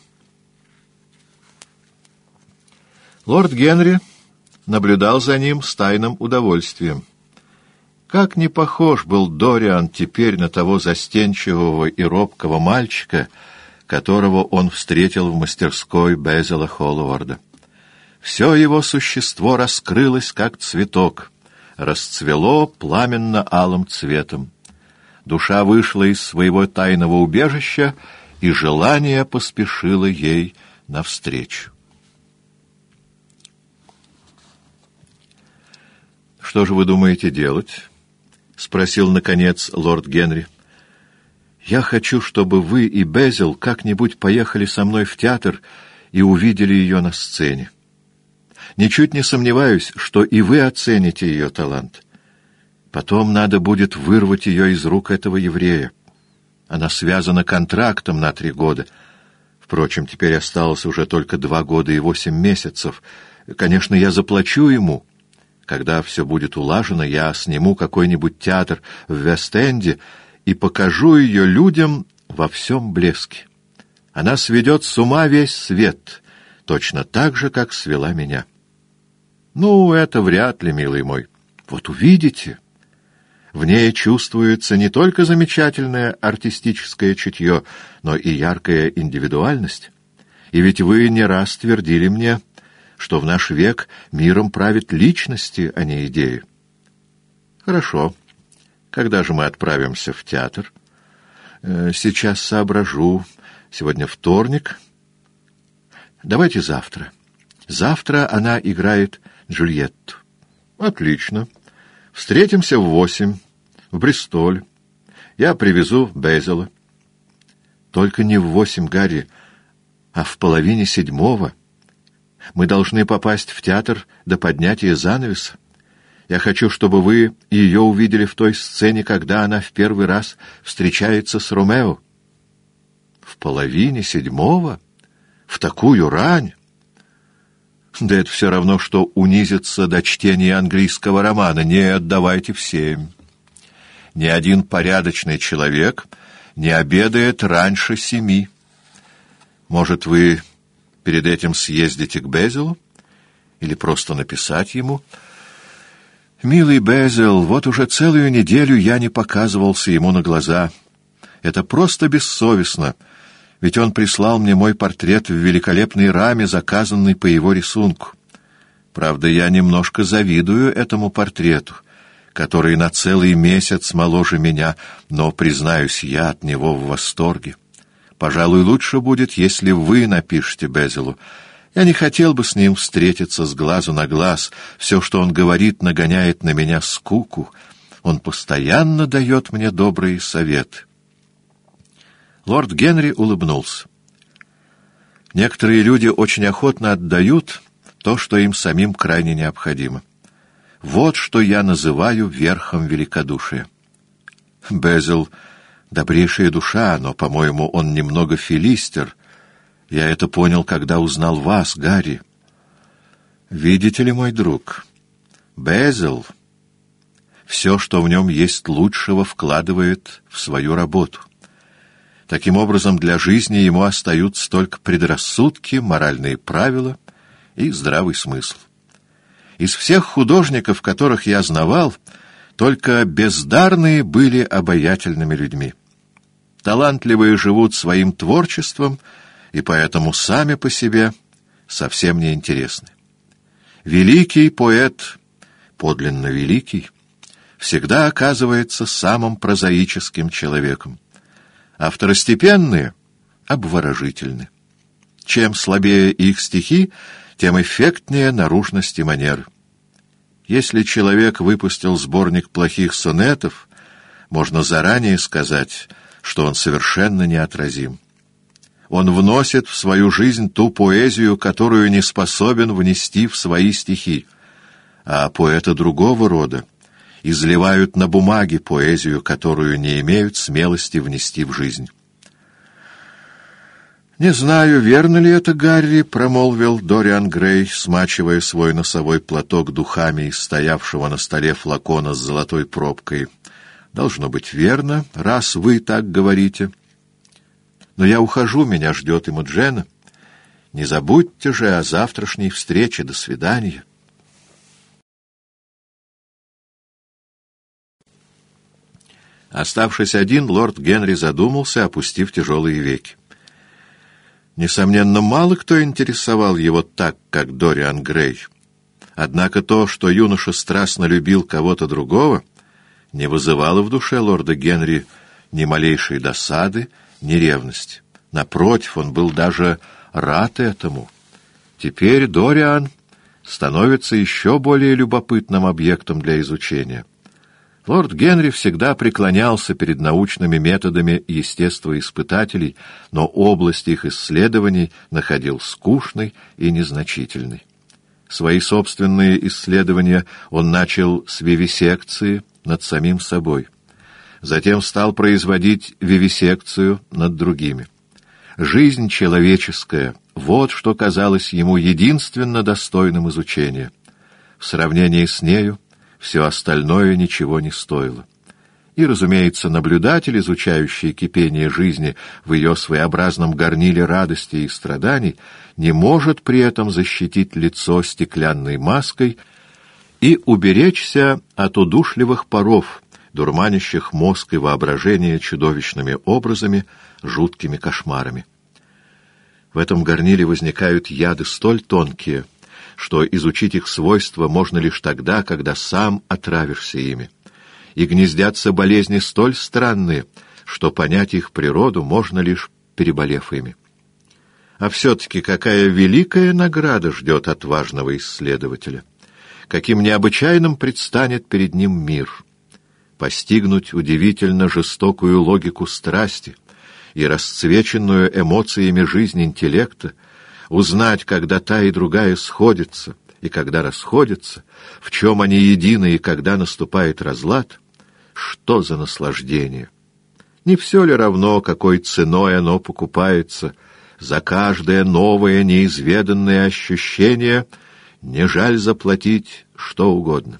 S1: Лорд Генри наблюдал за ним с тайным удовольствием. Как не похож был Дориан теперь на того застенчивого и робкого мальчика, которого он встретил в мастерской Безила Холловарда. Все его существо раскрылось, как цветок, расцвело пламенно-алым цветом. Душа вышла из своего тайного убежища, и желание поспешило ей навстречу. «Что же вы думаете делать?» — спросил, наконец, лорд Генри. «Я хочу, чтобы вы и Безил как-нибудь поехали со мной в театр и увидели ее на сцене. Ничуть не сомневаюсь, что и вы оцените ее талант. Потом надо будет вырвать ее из рук этого еврея. Она связана контрактом на три года. Впрочем, теперь осталось уже только два года и восемь месяцев. Конечно, я заплачу ему. Когда все будет улажено, я сниму какой-нибудь театр в Вест-Энде и покажу ее людям во всем блеске. Она сведет с ума весь свет, точно так же, как свела меня. Ну, это вряд ли, милый мой. Вот увидите. В ней чувствуется не только замечательное артистическое чутье, но и яркая индивидуальность. И ведь вы не раз твердили мне, что в наш век миром правят личности, а не идеи. Хорошо. Когда же мы отправимся в театр? Э, сейчас соображу. Сегодня вторник. Давайте завтра. Завтра она играет Джульетту. Отлично. Встретимся в восемь, в Бристоль. Я привезу Безила. Только не в восемь, Гарри, а в половине седьмого. Мы должны попасть в театр до поднятия занавеса. Я хочу, чтобы вы ее увидели в той сцене, когда она в первый раз встречается с Ромео. В половине седьмого? В такую рань? Да это все равно, что унизиться до чтения английского романа. Нет, давайте в семь. Ни один порядочный человек не обедает раньше семи. Может, вы перед этим съездите к Безилу? Или просто написать ему? Милый Безил, вот уже целую неделю я не показывался ему на глаза. Это просто бессовестно, ведь он прислал мне мой портрет в великолепной раме, заказанный по его рисунку. Правда, я немножко завидую этому портрету, который на целый месяц моложе меня, но, признаюсь, я от него в восторге. Пожалуй, лучше будет, если вы напишете Безилу. Я не хотел бы с ним встретиться с глазу на глаз. Все, что он говорит, нагоняет на меня скуку. Он постоянно дает мне добрые советы. Лорд Генри улыбнулся. Некоторые люди очень охотно отдают то, что им самим крайне необходимо. Вот что я называю верхом великодушия. Безил — добрейшая душа, но, по-моему, он немного филистер. Я это понял, когда узнал вас, Гарри. Видите ли, мой друг, Безил все, что в нем есть лучшего, вкладывает в свою работу. Таким образом, для жизни ему остаются только предрассудки, моральные правила и здравый смысл. Из всех художников, которых я знавал, только бездарные были обаятельными людьми. Талантливые живут своим творчеством и поэтому сами по себе совсем не интересны. Великий поэт, подлинно великий, всегда оказывается самым прозаическим человеком, а второстепенные — обворожительны. Чем слабее их стихи, тем эффектнее наружность и манеры. Если человек выпустил сборник плохих сонетов, можно заранее сказать, что он совершенно неотразим. Он вносит в свою жизнь ту поэзию, которую не способен внести в свои стихи, а поэты другого рода изливают на бумаге поэзию, которую не имеют смелости внести в жизнь. «Не знаю, верно ли это, Гарри», — промолвил Дориан Грей, смачивая свой носовой платок духами из стоявшего на столе флакона с золотой пробкой. «Должно быть верно, раз вы так говорите. Но я ухожу, меня ждет Имоджена. Не забудьте же о завтрашней встрече. До свидания». Оставшись один, лорд Генри задумался, опустив тяжелые веки. Несомненно, мало кто интересовал его так, как Дориан Грей. Однако то, что юноша страстно любил кого-то другого, не вызывало в душе лорда Генри ни малейшей досады, ни ревности. Напротив, он был даже рад этому. Теперь Дориан становится еще более любопытным объектом для изучения. Лорд Генри всегда преклонялся перед научными методами естествоиспытателей, но область их исследований находил скучной и незначительной. Свои собственные исследования он начал с вивисекции над самим собой. Затем стал производить вивисекцию над другими. Жизнь человеческая — вот что казалось ему единственно достойным изучения. В сравнении с нею все остальное ничего не стоило. И, разумеется, наблюдатель, изучающий кипение жизни в ее своеобразном горниле радости и страданий, не может при этом защитить лицо стеклянной маской и уберечься от удушливых паров, дурманящих мозг и воображение чудовищными образами, жуткими кошмарами. В этом горниле возникают яды столь тонкие, что изучить их свойства можно лишь тогда, когда сам отравишься ими. И гнездятся болезни столь странные, что понять их природу можно лишь переболев ими. А все-таки какая великая награда ждет отважного исследователя! каким необычайным предстанет перед ним мир, постигнуть удивительно жестокую логику страсти и расцвеченную эмоциями жизнь интеллекта, узнать, когда та и другая сходятся, и когда расходятся, в чем они едины и когда наступает разлад, что за наслаждение! Не все ли равно, какой ценой оно покупается? За каждое новое неизведанное ощущение не жаль заплатить что угодно.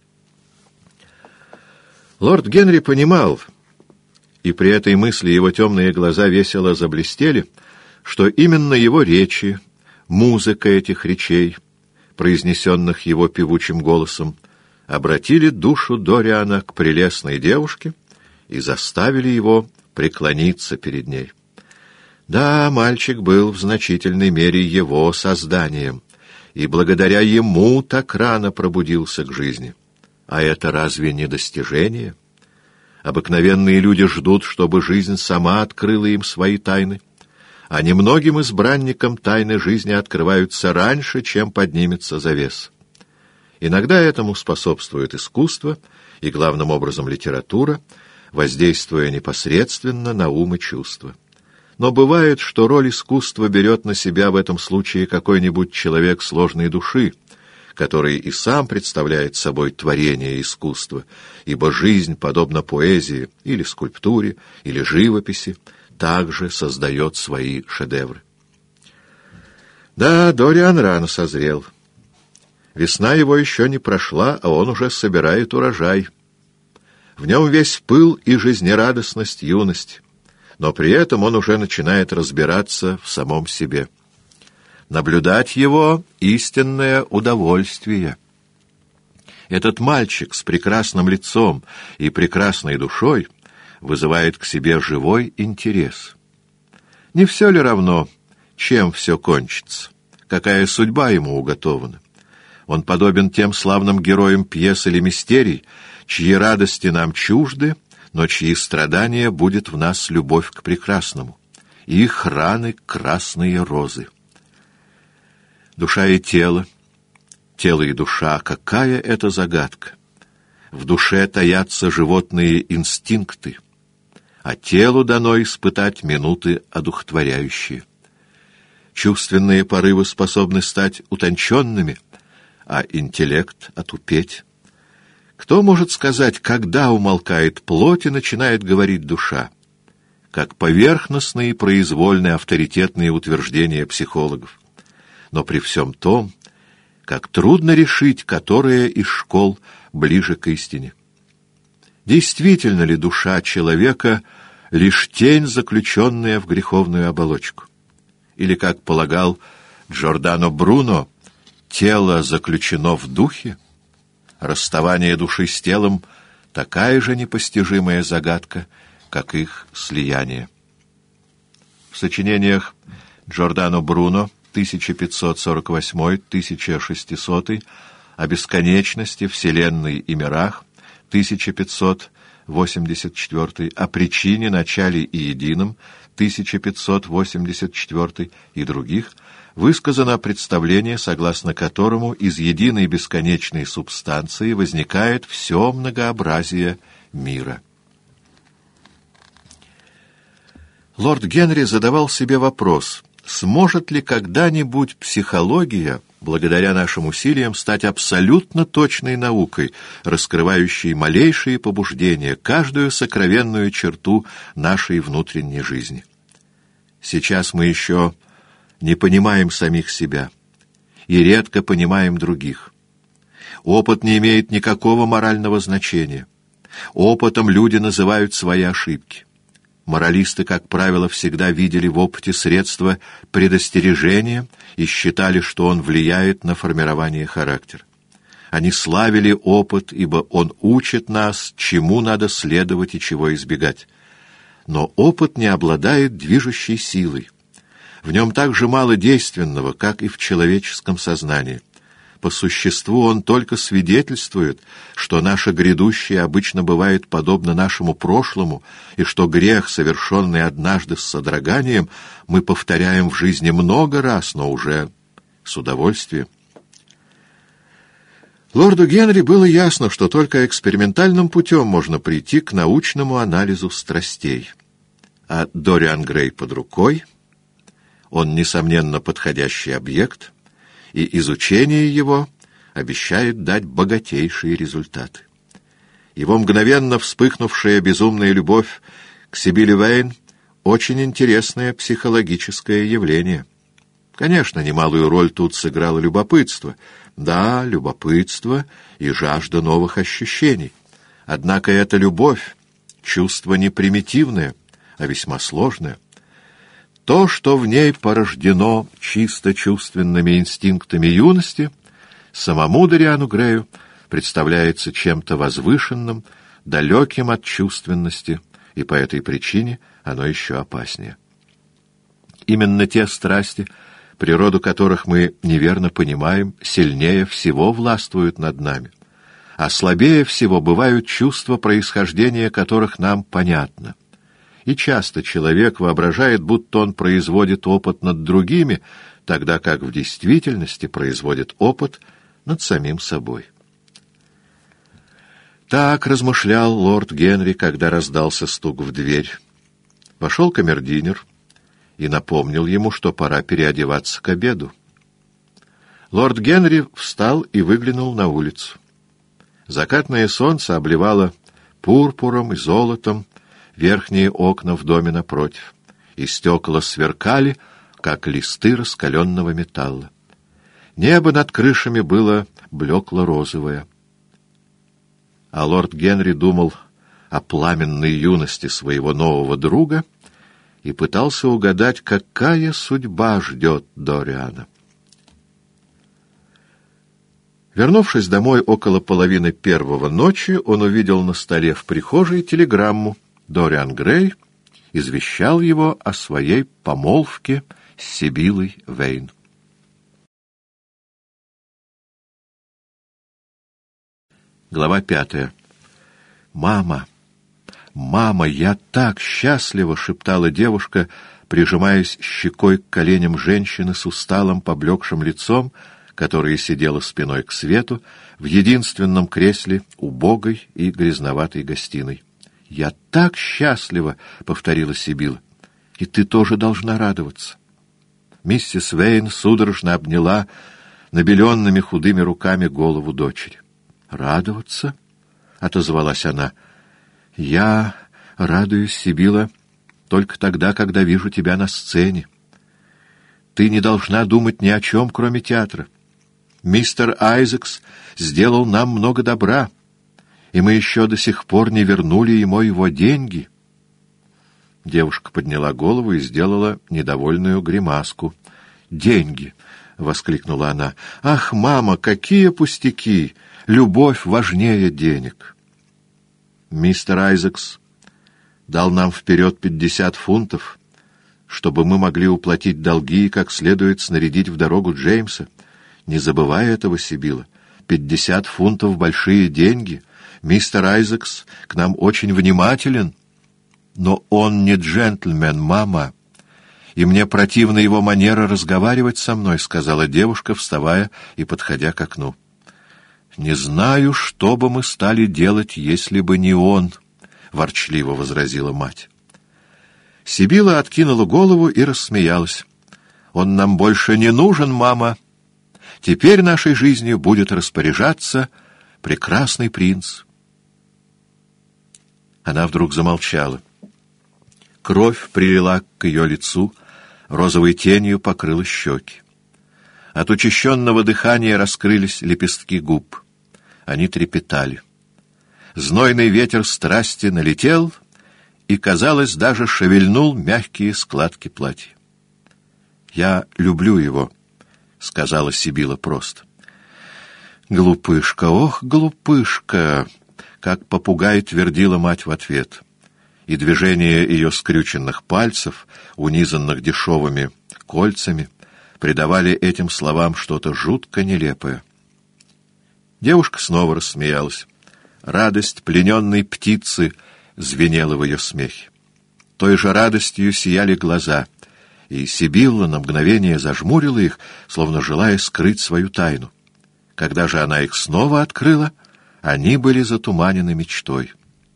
S1: Лорд Генри понимал, и при этой мысли его темные глаза весело заблестели, что именно его речи, музыка этих речей, произнесенных его певучим голосом, обратили душу Дориана к прелестной девушке и заставили его преклониться перед ней. Да, мальчик был в значительной мере его созданием, и благодаря ему так рано пробудился к жизни. А это разве не достижение? Обыкновенные люди ждут, чтобы жизнь сама открыла им свои тайны, а немногим избранникам тайны жизни открываются раньше, чем поднимется завес. Иногда этому способствует искусство и, главным образом, литература, воздействуя непосредственно на ум и чувства. Но бывает, что роль искусства берет на себя в этом случае какой-нибудь человек сложной души, который и сам представляет собой творение искусства, ибо жизнь, подобно поэзии или скульптуре, или живописи, также создает свои шедевры. Да, Дориан рано созрел. Весна его еще не прошла, а он уже собирает урожай. В нем весь пыл и жизнерадостность юности, но при этом он уже начинает разбираться в самом себе. Наблюдать его — истинное удовольствие. Этот мальчик с прекрасным лицом и прекрасной душой вызывает к себе живой интерес. Не все ли равно, чем все кончится, какая судьба ему уготована? Он подобен тем славным героям пьес или мистерий, чьи радости нам чужды, но чьи страдания будет в нас любовь к прекрасному, и их раны — красные розы. Душа и тело, тело и душа — какая это загадка! В душе таятся животные инстинкты, а телу дано испытать минуты одухотворяющие. Чувственные порывы способны стать утонченными, а интеллект — отупеть. Кто может сказать, когда умолкает плоть и начинает говорить душа? Как поверхностные и произвольные авторитетные утверждения психологов. Но при всем том, как трудно решить, которая из школ ближе к истине. Действительно ли душа человека лишь тень, заключенная в греховную оболочку? Или, как полагал Джордано Бруно, тело заключено в духе? Расставание души с телом — такая же непостижимая загадка, как их слияние. В сочинениях Джордано Бруно тысяча пятьсот сорок восьмой — тысяча шестисотый, о бесконечности, вселенной и мирах, тысяча пятьсот восемьдесят четвёртый, о причине, начале и едином, тысяча пятьсот восемьдесят четвёртый и других, высказано представление, согласно которому из единой бесконечной субстанции возникает все многообразие мира. Лорд Генри задавал себе вопрос: сможет ли когда-нибудь психология, благодаря нашим усилиям, стать абсолютно точной наукой, раскрывающей малейшие побуждения, каждую сокровенную черту нашей внутренней жизни? Сейчас мы еще не понимаем самих себя и редко понимаем других. Опыт не имеет никакого морального значения. Опытом люди называют свои ошибки. Моралисты, как правило, всегда видели в опыте средства предостережения и считали, что он влияет на формирование характера. Они славили опыт, ибо он учит нас, чему надо следовать и чего избегать. Но опыт не обладает движущей силой. В нем так же мало действенного, как и в человеческом сознании. По существу он только свидетельствует, что наше грядущее обычно бывает подобно нашему прошлому, и что грех, совершенный однажды с содроганием, мы повторяем в жизни много раз, но уже с удовольствием. Лорду Генри было ясно, что только экспериментальным путем можно прийти к научному анализу страстей. А Дориан Грей под рукой, он, несомненно, подходящий объект, и изучение его обещает дать богатейшие результаты. Его мгновенно вспыхнувшая безумная любовь к Сибилле Вейн — очень интересное психологическое явление. Конечно, немалую роль тут сыграло любопытство. Да, любопытство и жажда новых ощущений. Однако эта любовь — чувство не примитивное, а весьма сложное. То, что в ней порождено чисто чувственными инстинктами юности, самому Дориану Грею представляется чем-то возвышенным, далеким от чувственности, и по этой причине оно еще опаснее. Именно те страсти, природу которых мы неверно понимаем, сильнее всего властвуют над нами, а слабее всего бывают чувства, происхождения которых нам понятно. И часто человек воображает, будто он производит опыт над другими, тогда как в действительности производит опыт над самим собой. Так размышлял лорд Генри, когда раздался стук в дверь. Вошел камердинер и напомнил ему, что пора переодеваться к обеду. Лорд Генри встал и выглянул на улицу. Закатное солнце обливало пурпуром и золотом верхние окна в доме напротив, и стекла сверкали, как листы раскаленного металла. Небо над крышами было блекло-розовое. А лорд Генри думал о пламенной юности своего нового друга и пытался угадать, какая судьба ждет Дориана. Вернувшись домой около половины первого ночи, он увидел на столе в прихожей телеграмму. Дориан Грей извещал его о своей помолвке с Сибиллой Вейн. Глава пятая. «Мама! Мама, я так счастлива!» — шептала девушка, прижимаясь щекой к коленям женщины с усталым, поблекшим лицом, которая сидела спиной к свету в единственном кресле убогой и грязноватой гостиной. «Я так счастлива!» — повторила Сибилла. «И ты тоже должна радоваться». Миссис Вейн судорожно обняла набеленными худыми руками голову дочери. «Радоваться?» — отозвалась она. «Я радуюсь, Сибилла, только тогда, когда вижу тебя на сцене. Ты не должна думать ни о чем, кроме театра. Мистер Айзекс сделал нам много добра, и мы еще до сих пор не вернули ему его деньги». Девушка подняла голову и сделала недовольную гримаску. «Деньги!» — воскликнула она. «Ах, мама, какие пустяки! Любовь важнее денег!» «Мистер Айзекс дал нам вперед пятьдесят фунтов, чтобы мы могли уплатить долги и как следует снарядить в дорогу Джеймса. Не забывай этого, Сибилла. Пятьдесят фунтов — большие деньги. Мистер Айзекс к нам очень внимателен. Но он не джентльмен, мама, и мне противна его манера разговаривать со мной», — сказала девушка, вставая и подходя к окну. «Не знаю, что бы мы стали делать, если бы не он», — ворчливо возразила мать. Сибилла откинула голову и рассмеялась. «Он нам больше не нужен, мама. Теперь нашей жизнью будет распоряжаться прекрасный принц». Она вдруг замолчала. Кровь прилила к ее лицу, розовой тенью покрыла щеки. От учащенного дыхания раскрылись лепестки губ. Они трепетали. Знойный ветер страсти налетел и, казалось, даже шевельнул мягкие складки платья. «Я люблю его», — сказала Сибилла просто. «Глупышка, ох, глупышка!» — как попугай твердила мать в ответ. И движение ее скрюченных пальцев, унизанных дешевыми кольцами, придавали этим словам что-то жутко нелепое. Девушка снова рассмеялась. Радость плененной птицы звенела в ее смехе. Той же радостью сияли глаза, и Сибилла на мгновение зажмурила их, словно желая скрыть свою тайну. Когда же она их снова открыла, они были затуманены мечтой.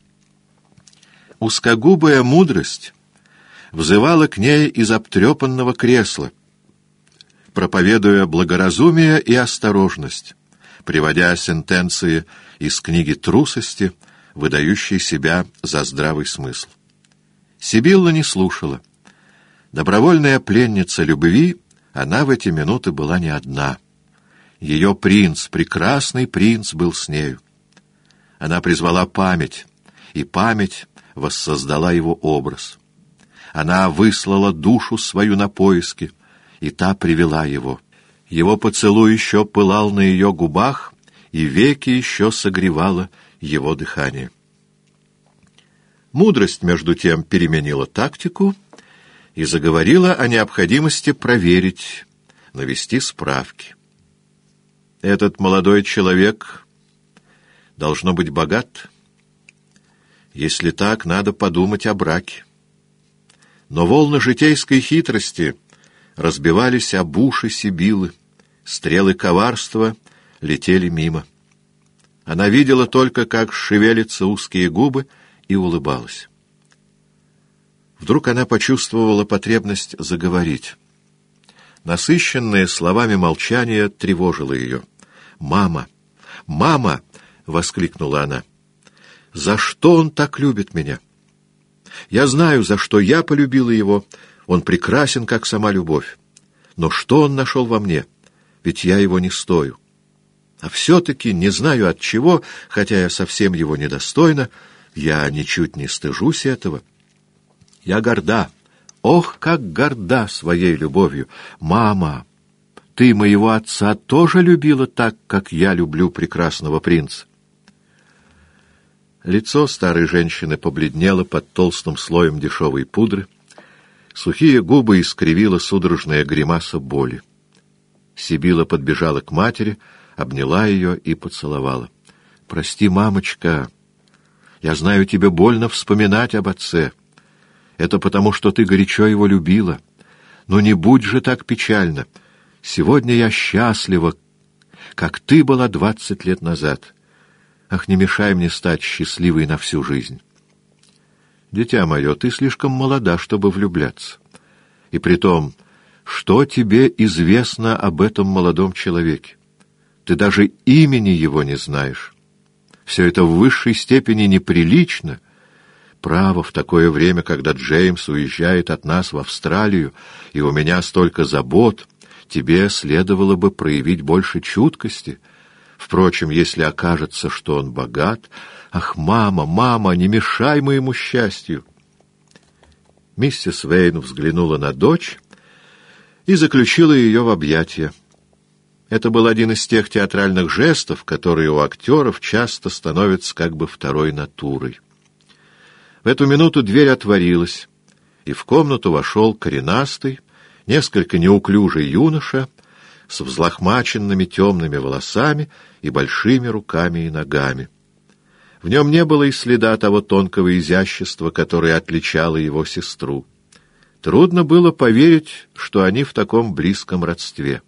S1: Узкогубая мудрость взывала к ней из обтрепанного кресла, проповедуя благоразумие и осторожность, приводя сентенции из книги трусости, выдающей себя за здравый смысл. Сибилла не слушала. Добровольная пленница любви, она в эти минуты была не одна. Ее принц, прекрасный принц, был с нею. Она призвала память, и память воссоздала его образ. Она выслала душу свою на поиски, и та привела его. Его поцелуй еще пылал на ее губах, и веки еще согревало его дыхание. Мудрость, между тем, переменила тактику и заговорила о необходимости проверить, навести справки. Этот молодой человек должно быть богат. Если так, надо подумать о браке. Но волны житейской хитрости разбивались об уши Сибиллы, стрелы коварства летели мимо. Она видела только, как шевелятся узкие губы, и улыбалась. Вдруг она почувствовала потребность заговорить. Насыщенное словами молчание тревожило ее. «Мама! Мама!» — воскликнула она. «За что он так любит меня? Я знаю, за что я полюбила его. Он прекрасен, как сама любовь. Но что он нашел во мне? Ведь я его не стою. А все-таки, не знаю от чего, хотя я совсем его недостойна, я ничуть не стыжусь этого. Я горда, ох, как горда своей любовью. Мама, ты моего отца тоже любила так, как я люблю прекрасного принца?» Лицо старой женщины побледнело под толстым слоем дешевой пудры. Сухие губы искривила судорожная гримаса боли. Сибилла подбежала к матери, обняла ее и поцеловала. «Прости, мамочка, я знаю, тебе больно вспоминать об отце. Это потому, что ты горячо его любила. Но не будь же так печально. Сегодня я счастлива, как ты была двадцать лет назад. Ах, не мешай мне стать счастливой на всю жизнь. Дитя мое, ты слишком молода, чтобы влюбляться. И притом, что тебе известно об этом молодом человеке? Ты даже имени его не знаешь. Все это в высшей степени неприлично. Право, в такое время, когда Джеймс уезжает от нас в Австралию, и у меня столько забот, тебе следовало бы проявить больше чуткости. Впрочем, если окажется, что он богат... Ах, мама, мама, не мешай моему счастью!» Миссис Вейн взглянула на дочь и заключила ее в объятия. Это был один из тех театральных жестов, которые у актеров часто становятся как бы второй натурой. В эту минуту дверь отворилась, и в комнату вошел коренастый, несколько неуклюжий юноша с взлохмаченными темными волосами и большими руками и ногами. В нем не было и следа того тонкого изящества, которое отличало его сестру. Трудно было поверить, что они в таком близком родстве.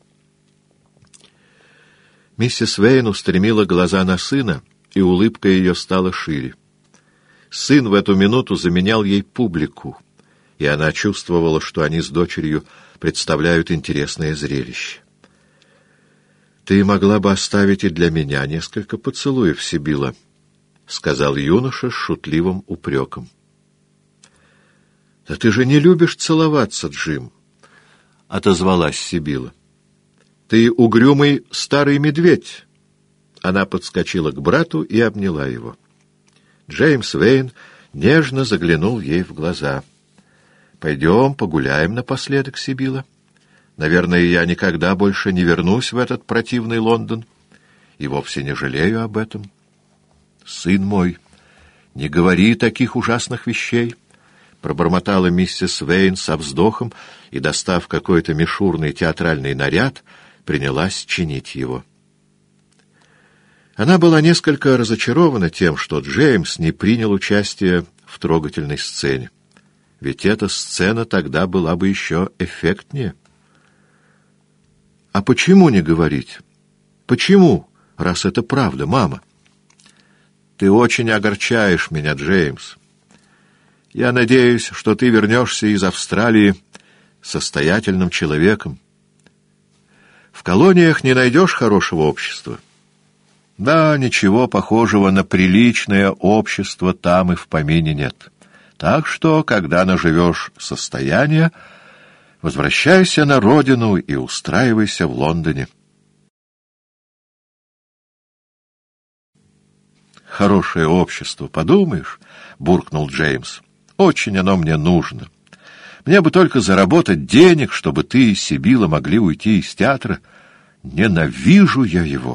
S1: Миссис Вейн устремила глаза на сына, и улыбка ее стала шире. Сын в эту минуту заменял ей публику, и она чувствовала, что они с дочерью представляют интересное зрелище. «Ты могла бы оставить и для меня несколько поцелуев, Сибилла», — сказал юноша с шутливым упреком. «Да ты же не любишь целоваться, Джим», — отозвалась Сибилла. «Ты угрюмый старый медведь». Она подскочила к брату и обняла его. Джеймс Вейн нежно заглянул ей в глаза. «Пойдем погуляем напоследок, Сибилла. Наверное, я никогда больше не вернусь в этот противный Лондон, и вовсе не жалею об этом. Сын мой, не говори таких ужасных вещей», — пробормотала миссис Вейн со вздохом и, достав какой-то мишурный театральный наряд, принялась чинить его. Она была несколько разочарована тем, что Джеймс не принял участие в трогательной сцене. Ведь эта сцена тогда была бы еще эффектнее. «А почему не говорить? Почему, раз это правда, мама? Ты очень огорчаешь меня, Джеймс. Я надеюсь, что ты вернешься из Австралии состоятельным человеком. В колониях не найдешь хорошего общества. Да, ничего похожего на приличное общество там и в помине нет. Так что, когда наживешь состояние, возвращайся на родину и устраивайся в Лондоне. «Хорошее общество, подумаешь?» — буркнул Джеймс. «Очень оно мне нужно. Мне бы только заработать денег, чтобы ты и Сибила могли уйти из театра. Ненавижу я его».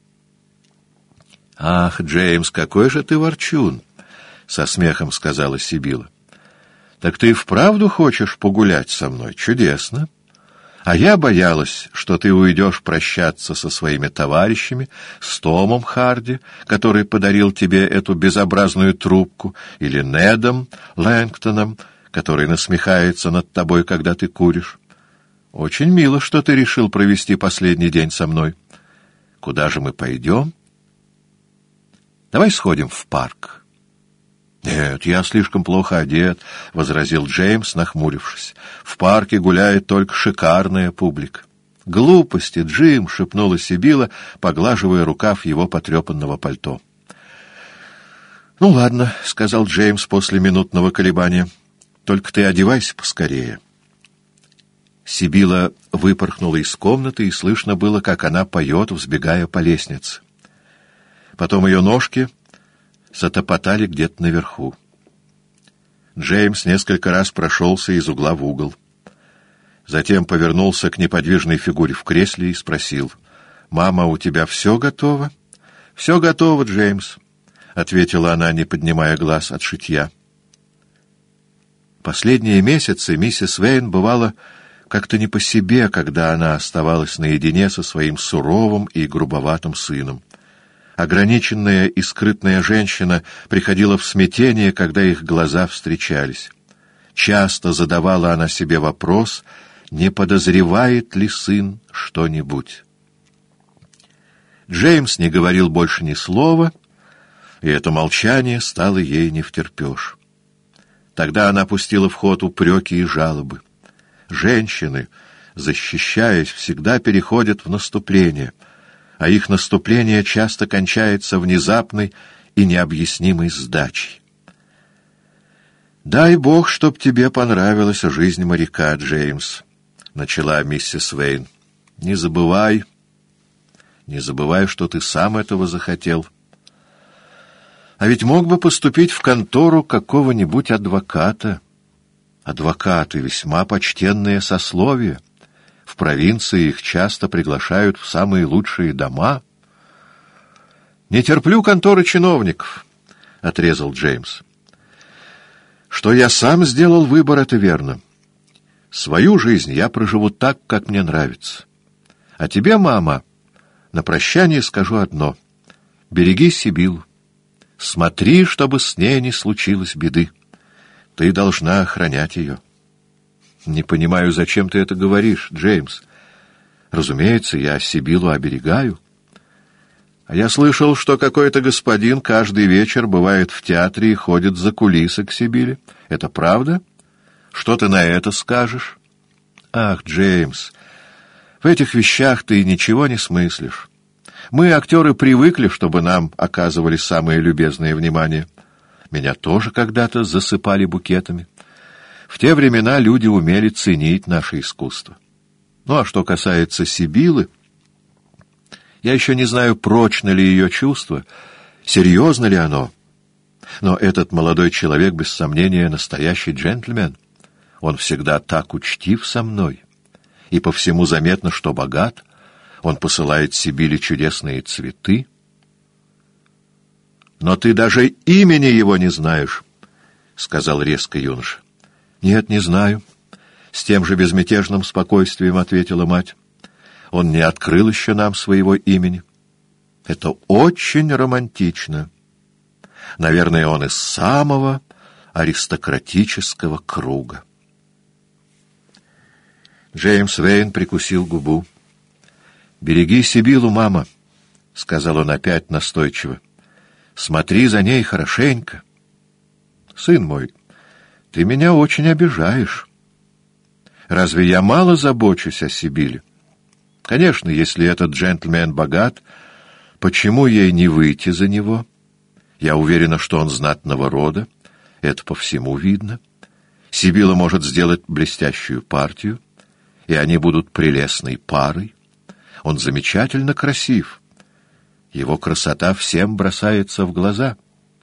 S1: «Ах, Джеймс, какой же ты ворчун!» — со смехом сказала Сибила. «Так ты и вправду хочешь погулять со мной? Чудесно! А я боялась, что ты уйдешь прощаться со своими товарищами, с Томом Харди, который подарил тебе эту безобразную трубку, или Недом Лэнгтоном, который насмехается над тобой, когда ты куришь. Очень мило, что ты решил провести последний день со мной. Куда же мы пойдем? Давай сходим в парк». «Нет, я слишком плохо одет», — возразил Джеймс, нахмурившись. «В парке гуляет только шикарная публика». «Глупости, Джим», — шепнула Сибила, поглаживая рукав его потрепанного пальто. «Ну ладно», — сказал Джеймс после минутного колебания. «Только ты одевайся поскорее». Сибила выпорхнула из комнаты, и слышно было, как она поет, взбегая по лестнице. Потом ее ножки затопотали где-то наверху. Джеймс несколько раз прошелся из угла в угол. Затем повернулся к неподвижной фигуре в кресле и спросил: «Мама, у тебя все готово?» «Все готово, Джеймс», — ответила она, не поднимая глаз от шитья. Последние месяцы миссис Вейн бывала как-то не по себе, когда она оставалась наедине со своим суровым и грубоватым сыном. Ограниченная и скрытная женщина приходила в смятение, когда их глаза встречались. Часто задавала она себе вопрос, не подозревает ли сын что-нибудь. Джеймс не говорил больше ни слова, и это молчание стало ей невтерпеж. Тогда она пустила в ход упреки и жалобы. Женщины, защищаясь, всегда переходят в наступление, а их наступление часто кончается внезапной и необъяснимой сдачей. «Дай Бог, чтоб тебе понравилась жизнь моряка, Джеймс», — начала миссис Вейн. «Не забывай, не забывай, что ты сам этого захотел. А ведь мог бы поступить в контору какого-нибудь адвоката. Адвокаты — весьма почтенное сословие. В провинции их часто приглашают в самые лучшие дома». «Не терплю конторы чиновников», — отрезал Джеймс. «Что я сам сделал выбор, это верно. Свою жизнь я проживу так, как мне нравится. А тебе, мама, на прощание скажу одно. Береги Сибилу. Смотри, чтобы с ней не случилось беды. Ты должна охранять ее». «Не понимаю, зачем ты это говоришь, Джеймс. Разумеется, я Сибилу оберегаю. А я слышал, что какой-то господин каждый вечер бывает в театре и ходит за кулисы к Сибиле. Это правда? Что ты на это скажешь?» «Ах, Джеймс, в этих вещах ты ничего не смыслишь. Мы, актеры, привыкли, чтобы нам оказывали самое любезное внимание. Меня тоже когда-то засыпали букетами. В те времена люди умели ценить наше искусство. Ну, а что касается Сибилы, я еще не знаю, прочно ли ее чувство, серьезно ли оно. Но этот молодой человек, без сомнения, настоящий джентльмен. Он всегда так учтив со мной. И по всему заметно, что богат. Он посылает Сибиле чудесные цветы. «Но ты даже имени его не знаешь», — сказал резко юноша. «Нет, не знаю», — с тем же безмятежным спокойствием ответила мать. «Он не открыл еще нам своего имени. Это очень романтично. Наверное, он из самого аристократического круга». Джеймс Вейн прикусил губу. «Береги Сибилу, мама», — сказал он опять настойчиво. — Смотри за ней хорошенько. — Сын мой, ты меня очень обижаешь. Разве я мало забочусь о Сибиле? Конечно, если этот джентльмен богат, почему ей не выйти за него? Я уверена, что он знатного рода. Это по всему видно. Сибила может сделать блестящую партию, и они будут прелестной парой. Он замечательно красив. Его красота всем бросается в глаза.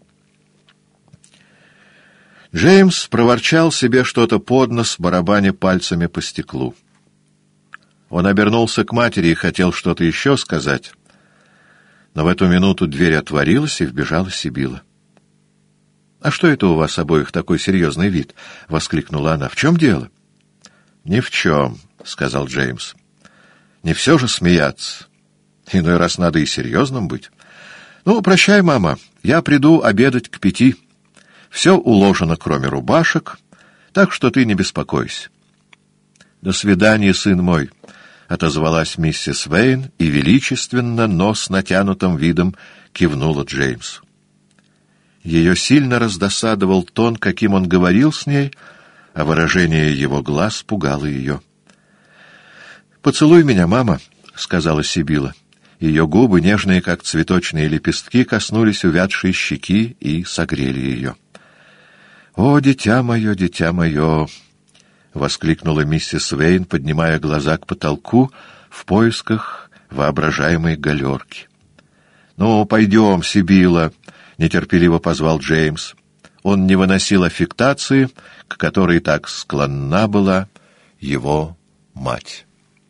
S1: Джеймс проворчал себе что-то под нос, барабаня пальцами по стеклу. Он обернулся к матери и хотел что-то еще сказать, но в эту минуту дверь отворилась, и вбежала Сибила. — А что это у вас обоих такой серьезный вид? — воскликнула она. — В чем дело? — Ни в чем, — сказал Джеймс. — Не все же смеяться. Иной раз надо и серьезным быть. — Ну, прощай, мама, я приду обедать к пяти. Все уложено, кроме рубашек, так что ты не беспокойся. — До свидания, сын мой, — отозвалась миссис Вейн и величественно, но с натянутым видом кивнула Джеймсу. Ее сильно раздосадовал тон, каким он говорил с ней, а выражение его глаз пугало ее. — Поцелуй меня, мама, — сказала Сибила. Ее губы, нежные, как цветочные лепестки, коснулись увядшей щеки и согрели ее. — О, дитя мое, дитя мое! — воскликнула миссис Вейн, поднимая глаза к потолку в поисках воображаемой галерки. — Ну, пойдем, Сибила! — нетерпеливо позвал Джеймс. Он не выносил аффектации, к которой так склонна была его мать.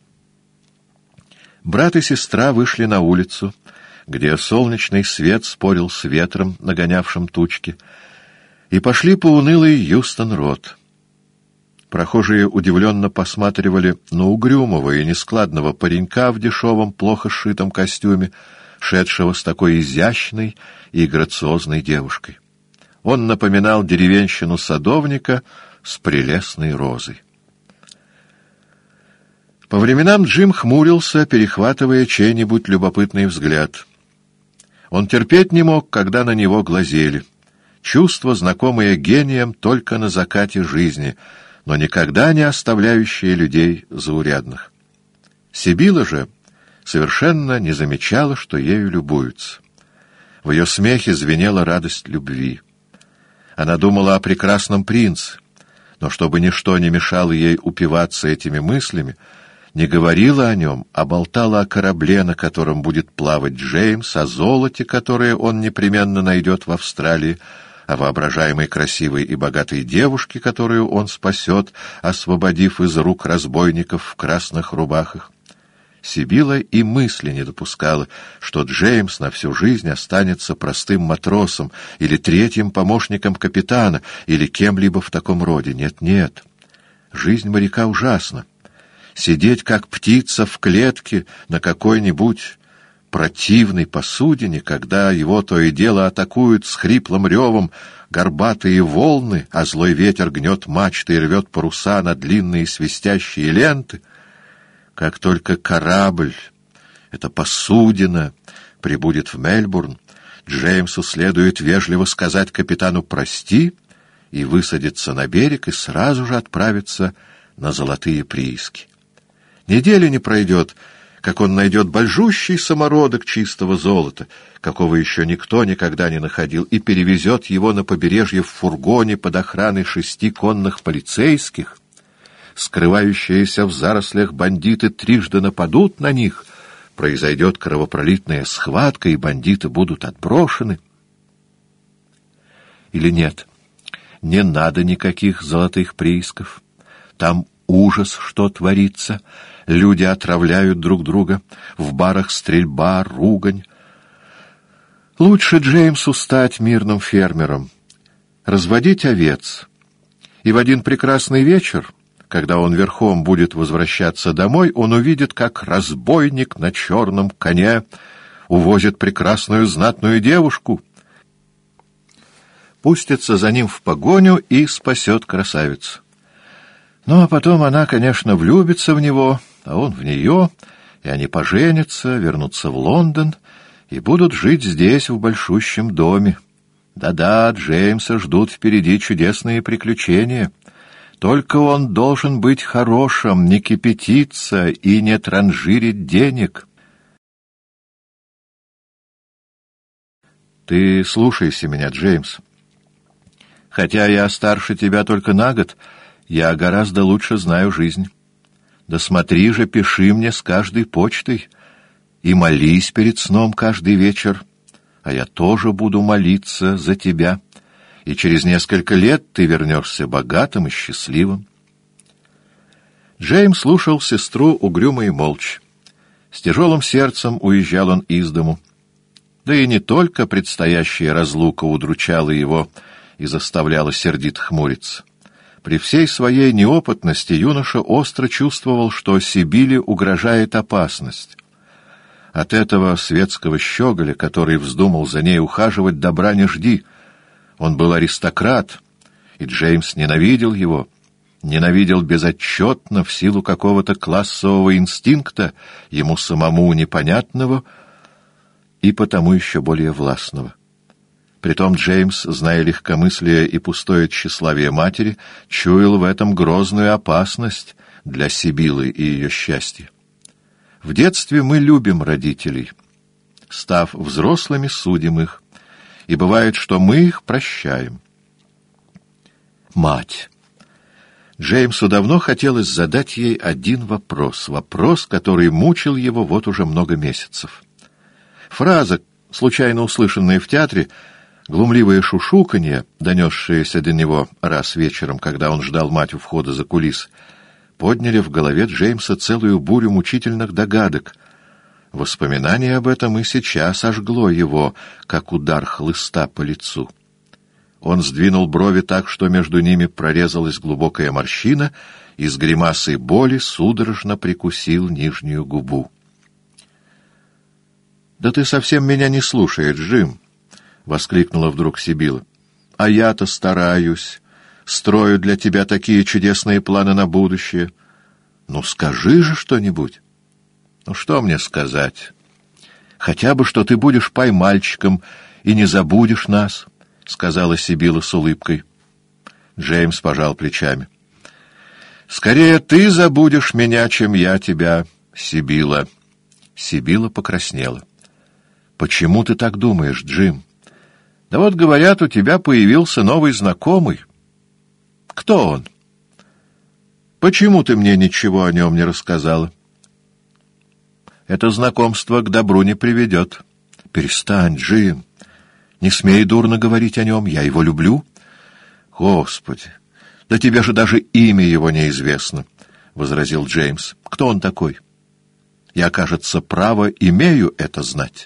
S1: Брат и сестра вышли на улицу, где солнечный свет спорил с ветром, нагонявшим тучки, и пошли по унылой Юстон-Род. Прохожие удивленно посматривали на угрюмого и нескладного паренька в дешевом, плохо сшитом костюме, шедшего с такой изящной и грациозной девушкой. Он напоминал деревенщину садовника с прелестной розой. По временам Джим хмурился, перехватывая чей-нибудь любопытный взгляд. Он терпеть не мог, когда на него глазели. Чувство, знакомое гением только на закате жизни, но никогда не оставляющее людей заурядных. Сибила же совершенно не замечала, что ею любуются. В ее смехе звенела радость любви. Она думала о прекрасном принце, но чтобы ничто не мешало ей упиваться этими мыслями, не говорила о нем, а болтала о корабле, на котором будет плавать Джеймс, о золоте, которое он непременно найдет в Австралии, о воображаемой красивой и богатой девушке, которую он спасет, освободив из рук разбойников в красных рубахах. Сибила и мысли не допускала, что Джеймс на всю жизнь останется простым матросом или третьим помощником капитана или кем-либо в таком роде. Нет-нет, жизнь моряка ужасна. Сидеть, как птица в клетке на какой-нибудь противной посудине, когда его то и дело атакуют с хриплым ревом горбатые волны, а злой ветер гнет мачты и рвет паруса на длинные свистящие ленты. Как только корабль, эта посудина, прибудет в Мельбурн, Джеймсу следует вежливо сказать капитану «прости» и высадиться на берег и сразу же отправиться на золотые прииски. Недели не пройдет, как он найдет большущий самородок чистого золота, какого еще никто никогда не находил, и перевезет его на побережье в фургоне под охраной шести конных полицейских. Скрывающиеся в зарослях бандиты трижды нападут на них, произойдет кровопролитная схватка, и бандиты будут отброшены. Или нет, не надо никаких золотых приисков. Там ужас, что творится. Люди отравляют друг друга. В барах стрельба, ругань. Лучше Джеймсу стать мирным фермером, разводить овец. И в один прекрасный вечер, когда он верхом будет возвращаться домой, он увидит, как разбойник на черном коне увозит прекрасную знатную девушку, пустится за ним в погоню и спасет красавицу. Ну, а потом она, конечно, влюбится в него, а он в нее, и они поженятся, вернутся в Лондон и будут жить здесь, в большущем доме. Да-да, Джеймса ждут впереди чудесные приключения. Только он должен быть хорошим, не кипятиться и не транжирить денег. Ты слушайся меня, Джеймс. Хотя я старше тебя только на год, я гораздо лучше знаю жизнь. Да смотри же, пиши мне с каждой почтой и молись перед сном каждый вечер, а я тоже буду молиться за тебя, и через несколько лет ты вернешься богатым и счастливым. Джеймс слушал сестру угрюмо и молча. С тяжелым сердцем уезжал он из дому. Да и не только предстоящая разлука удручала его и заставляла сердито хмуриться. При всей своей неопытности юноша остро чувствовал, что Сибиле угрожает опасность. От этого светского щеголя, который вздумал за ней ухаживать, добра не жди. Он был аристократ, и Джеймс ненавидел его, ненавидел безотчетно в силу какого-то классового инстинкта, ему самому непонятного и потому еще более властного. Притом Джеймс, зная легкомыслие и пустое тщеславие матери, чуял в этом грозную опасность для Сибилы и ее счастья. В детстве мы любим родителей. Став взрослыми, судим их. И бывает, что мы их прощаем. Мать. Джеймсу давно хотелось задать ей один вопрос. Вопрос, который мучил его вот уже много месяцев. Фраза, случайно услышанная в театре, глумливое шушуканье, донесшееся до него раз вечером, когда он ждал мать у входа за кулис, подняли в голове Джеймса целую бурю мучительных догадок. Воспоминание об этом и сейчас ожгло его, как удар хлыста по лицу. Он сдвинул брови так, что между ними прорезалась глубокая морщина, и с гримасой боли судорожно прикусил нижнюю губу. «Да ты совсем меня не слушаешь, Джим!» — воскликнула вдруг Сибила. «А я-то стараюсь, строю для тебя такие чудесные планы на будущее. Ну, скажи же что-нибудь!» «Ну, что мне сказать? Хотя бы, что ты будешь поймальчиком и не забудешь нас», — сказала Сибила с улыбкой. Джеймс пожал плечами. «Скорее ты забудешь меня, чем я тебя, Сибила». Сибила покраснела. «Почему ты так думаешь, Джим?» «Да вот, говорят, у тебя появился новый знакомый». «Кто он?» «Почему ты мне ничего о нем не рассказала?» «Это знакомство к добру не приведет». «Перестань, Джим. Не смей дурно говорить о нем. Я его люблю». «Господи, да тебе же даже имя его неизвестно», — возразил Джеймс. «Кто он такой? Я, кажется, право имею это знать».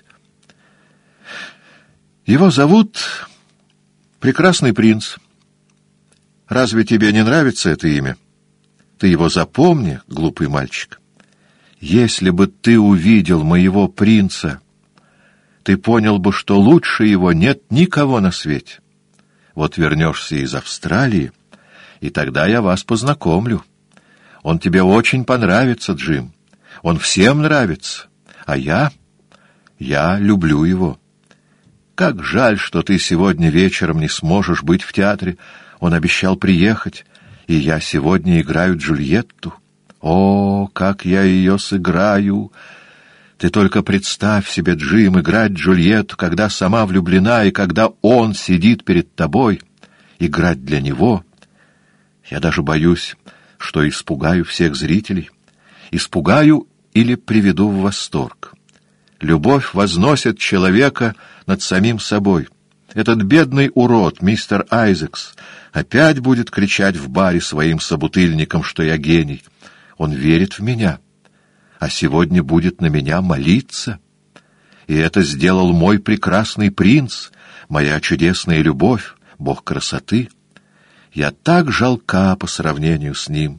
S1: «Его зовут Прекрасный принц. Разве тебе не нравится это имя? Ты его запомни, глупый мальчик. Если бы ты увидел моего принца, ты понял бы, что лучше его нет никого на свете. Вот вернешься из Австралии, и тогда я вас познакомлю. Он тебе очень понравится, Джим. Он всем нравится. А я... я люблю его. Как жаль, что ты сегодня вечером не сможешь быть в театре. Он обещал приехать, и я сегодня играю Джульетту. О, как я ее сыграю! Ты только представь себе, Джим, играть Джульетту, когда сама влюблена, и когда он сидит перед тобой. Играть для него. Я даже боюсь, что испугаю всех зрителей. Испугаю или приведу в восторг. Любовь возносит человека над самим собой. Этот бедный урод, мистер Айзекс, опять будет кричать в баре своим собутыльникам, что я гений. Он верит в меня, а сегодня будет на меня молиться. И это сделал мой прекрасный принц, моя чудесная любовь, бог красоты. Я так жалка по сравнению с ним.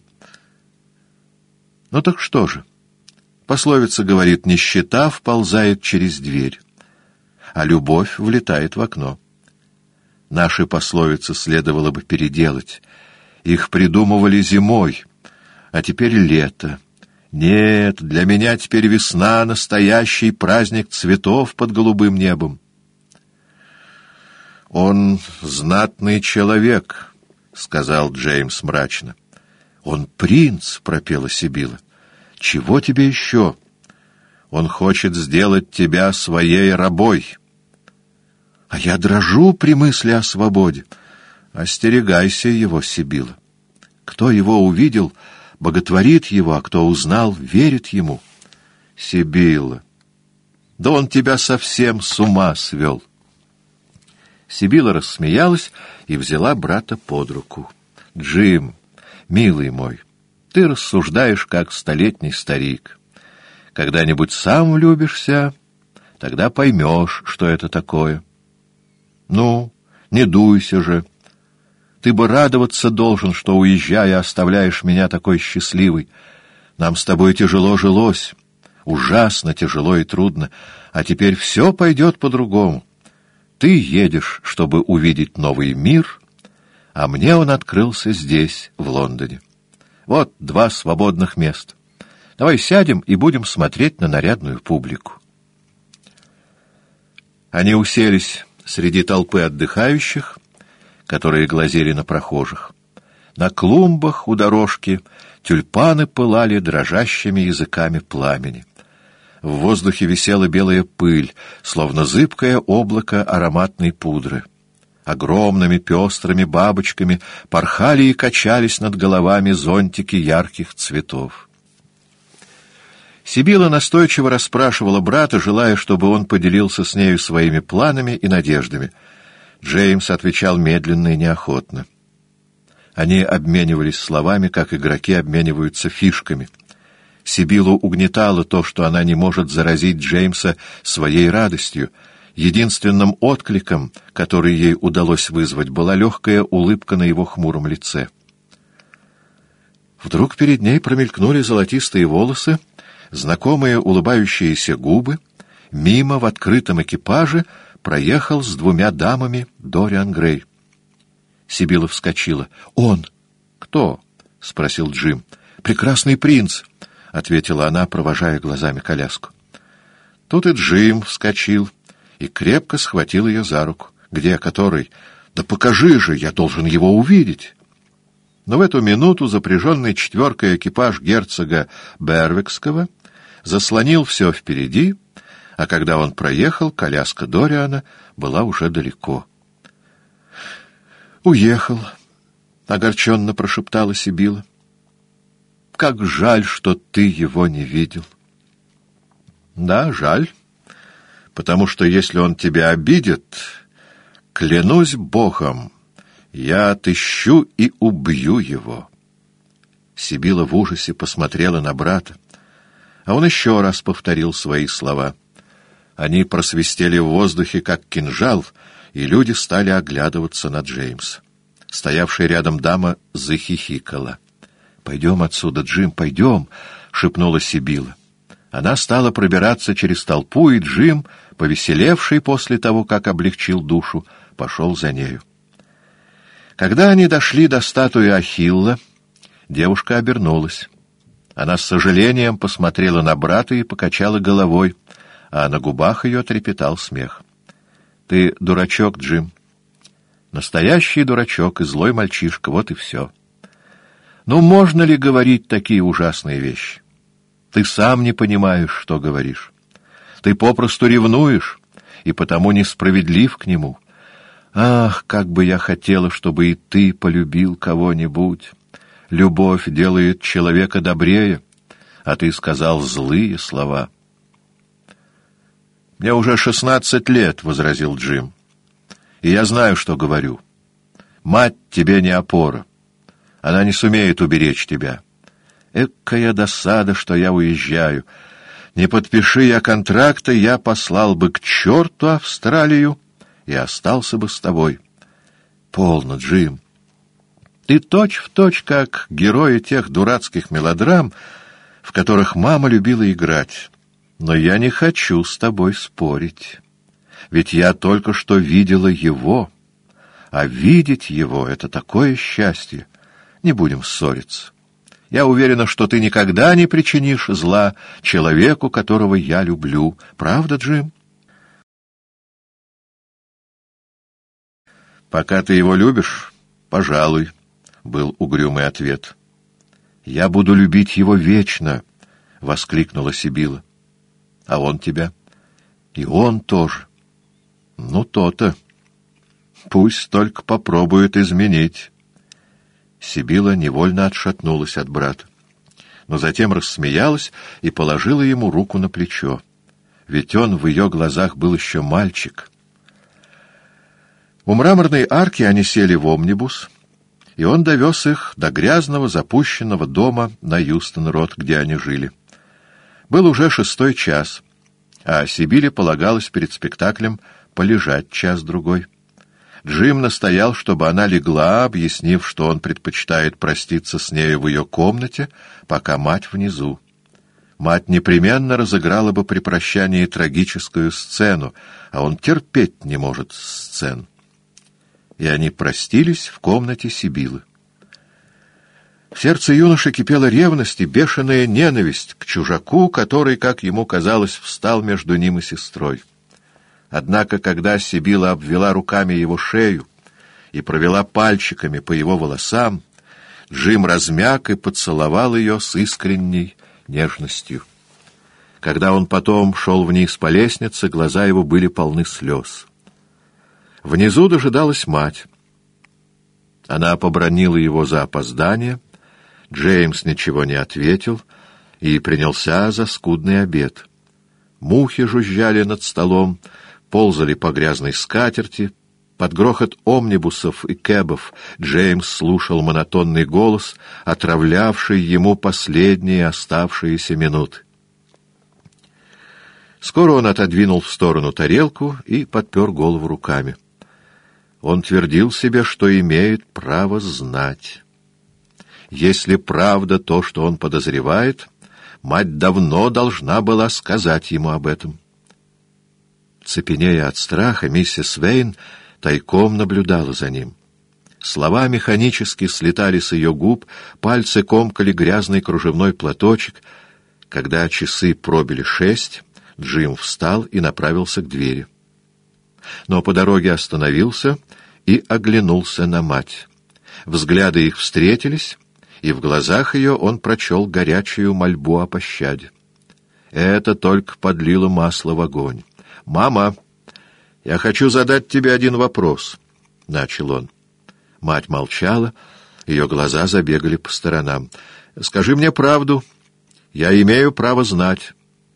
S1: Ну так что же? Пословица говорит, нищета вползает через дверь, а любовь влетает в окно. Наши пословицы следовало бы переделать. Их придумывали зимой, а теперь лето, Нет, для меня теперь весна — настоящий праздник цветов под голубым небом. «Он знатный человек», — сказал Джеймс мрачно. «Он принц», — пропела Сибила. «Чего тебе еще? Он хочет сделать тебя своей рабой». «А я дрожу при мысли о свободе». «Остерегайся его, Сибила. Кто его увидел, боготворит его, а кто узнал, верит ему». «Сибила, да он тебя совсем с ума свел». Сибила рассмеялась и взяла брата под руку. «Джим, милый мой, ты рассуждаешь, как столетний старик. Когда-нибудь сам влюбишься, тогда поймешь, что это такое. Ну, не дуйся же. Ты бы радоваться должен, что, уезжая, оставляешь меня такой счастливой. Нам с тобой тяжело жилось, ужасно тяжело и трудно, а теперь все пойдет по-другому. Ты едешь, чтобы увидеть новый мир, а мне он открылся здесь, в Лондоне. Вот два свободных места. Давай сядем и будем смотреть на нарядную публику». Они уселись среди толпы отдыхающих, которые глазели на прохожих. На клумбах у дорожки тюльпаны пылали дрожащими языками пламени. В воздухе висела белая пыль, словно зыбкое облако ароматной пудры. Огромными пестрыми бабочками порхали и качались над головами зонтики ярких цветов. Сибила настойчиво расспрашивала брата, желая, чтобы он поделился с нею своими планами и надеждами. Джеймс отвечал медленно и неохотно. Они обменивались словами, как игроки обмениваются фишками. Сибилу угнетало то, что она не может заразить Джеймса своей радостью. Единственным откликом, который ей удалось вызвать, была легкая улыбка на его хмуром лице. Вдруг перед ней промелькнули золотистые волосы, знакомые улыбающиеся губы. Мимо в открытом экипаже проехал с двумя дамами Дориан Грей. Сибила вскочила. «Он!» «Кто?» — спросил Джим. «Прекрасный принц!» — ответила она, провожая глазами коляску. Тут и Джим вскочил и крепко схватил ее за руку. «Где который?» «Да покажи же, я должен его увидеть!» Но в эту минуту запряженный четверкой экипаж герцога Бервикского заслонил все впереди, а когда он проехал, коляска Дориана была уже далеко. «Уехал», — огорченно прошептала Сибила. «Как жаль, что ты его не видел». «Да, жаль, потому что если он тебя обидит, клянусь Богом, я отыщу и убью его». Сибила в ужасе посмотрела на брата, а он еще раз повторил свои слова. Они просвистели в воздухе, как кинжал, и люди стали оглядываться на Джеймса. Стоявшая рядом дама захихикала. «Пойдем отсюда, Джим, пойдем!» — шепнула Сибила. Она стала пробираться через толпу, и Джим, повеселевший после того, как облегчил душу, пошел за нею. Когда они дошли до статуи Ахилла, девушка обернулась. Она с сожалением посмотрела на брата и покачала головой, а на губах ее трепетал смех. «Ты дурачок, Джим. Настоящий дурачок и злой мальчишка, вот и все. Ну, можно ли говорить такие ужасные вещи? Ты сам не понимаешь, что говоришь. Ты попросту ревнуешь, и потому несправедлив к нему. Ах, как бы я хотела, чтобы и ты полюбил кого-нибудь. Любовь делает человека добрее, а ты сказал злые слова». «Мне уже шестнадцать лет», — возразил Джим, — «и я знаю, что говорю. Мать тебе не опора. Она не сумеет уберечь тебя. Экая досада, что я уезжаю. Не подпиши я контракта, я послал бы к черту Австралию и остался бы с тобой». «Полно, Джим. Ты точь-в-точь, как герои тех дурацких мелодрам, в которых мама любила играть. Но я не хочу с тобой спорить. Ведь я только что видела его, а видеть его — это такое счастье. Не будем ссориться. Я уверена, что ты никогда не причинишь зла человеку, которого я люблю. Правда, Джим? Пока ты его любишь, пожалуй, — был угрюмый ответ. Я буду любить его вечно, — воскликнула Сибила. А он тебя? И он тоже. Ну, то-то. Пусть только попробует изменить. Сибила невольно отшатнулась от брата, но затем рассмеялась и положила ему руку на плечо. Ведь он в ее глазах был еще мальчик. У мраморной арки они сели в омнибус, и он довез их до грязного запущенного дома на Юстон-Род, где они жили. Был уже шестой час, а Сибиле полагалось перед спектаклем полежать час-другой. Джим настоял, чтобы она легла, объяснив, что он предпочитает проститься с нею в ее комнате, пока мать внизу. Мать непременно разыграла бы при прощании трагическую сцену, а он терпеть не может сцен. И они простились в комнате Сибилы. В сердце юноши кипела ревность и бешеная ненависть к чужаку, который, как ему казалось, встал между ним и сестрой. Однако, когда Сибила обвела руками его шею и провела пальчиками по его волосам, Джим размяк и поцеловал ее с искренней нежностью. Когда он потом шел вниз по лестнице, глаза его были полны слез. Внизу дожидалась мать. Она побранила его за опоздание, Джеймс ничего не ответил и принялся за скудный обед. Мухи жужжали над столом, ползали по грязной скатерти. Под грохот омнибусов и кэбов Джеймс слушал монотонный голос, отравлявший ему последние оставшиеся минуты. Скоро он отодвинул в сторону тарелку и подпер голову руками. Он твердил себе, что имеет право знать. Если правда то, что он подозревает, мать давно должна была сказать ему об этом. Цепенея от страха, миссис Вейн тайком наблюдала за ним. Слова механически слетали с ее губ, пальцы комкали грязный кружевной платочек. Когда часы пробили шесть, Джим встал и направился к двери. Но по дороге остановился и оглянулся на мать. Взгляды их встретились, и в глазах ее он прочел горячую мольбу о пощаде. Это только подлило масло в огонь. «Мама, я хочу задать тебе один вопрос», — начал он. Мать молчала, ее глаза забегали по сторонам. «Скажи мне правду, я имею право знать.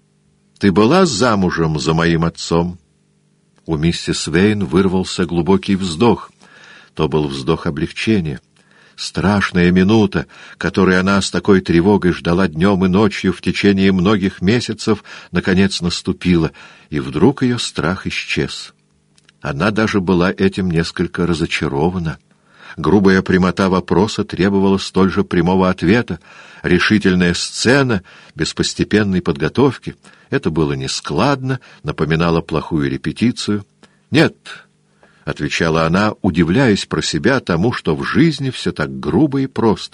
S1: Ты была замужем за моим отцом?» У миссис Вейн вырвался глубокий вздох. То был вздох облегчения. Страшная минута, которой она с такой тревогой ждала днем и ночью в течение многих месяцев, наконец наступила, и вдруг ее страх исчез. Она даже была этим несколько разочарована. Грубая прямота вопроса требовала столь же прямого ответа. Решительная сцена, без постепенной подготовки — это было нескладно, напоминало плохую репетицию. «Нет», — отвечала она, удивляясь про себя тому, что в жизни все так грубо и просто.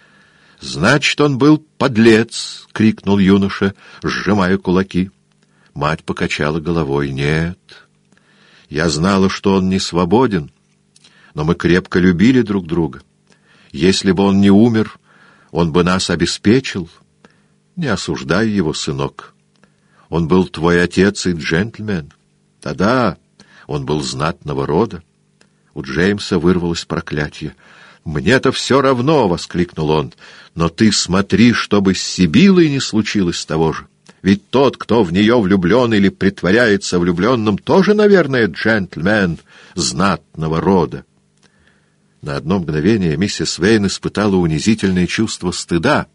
S1: «Значит, он был подлец!» — крикнул юноша, сжимая кулаки. Мать покачала головой. «Нет, я знала, что он не свободен, но мы крепко любили друг друга. Если бы он не умер, он бы нас обеспечил. Не осуждай его, сынок. Он был твой отец и джентльмен. Да-да, он был знатного рода». У Джеймса вырвалось проклятие. «Мне-то все равно!» — воскликнул он. «Но ты смотри, чтобы с Сибилой не случилось того же. Ведь тот, кто в нее влюблен или притворяется влюбленным, тоже, наверное, джентльмен знатного рода». На одно мгновение миссис Вейн испытала унизительное чувство стыда.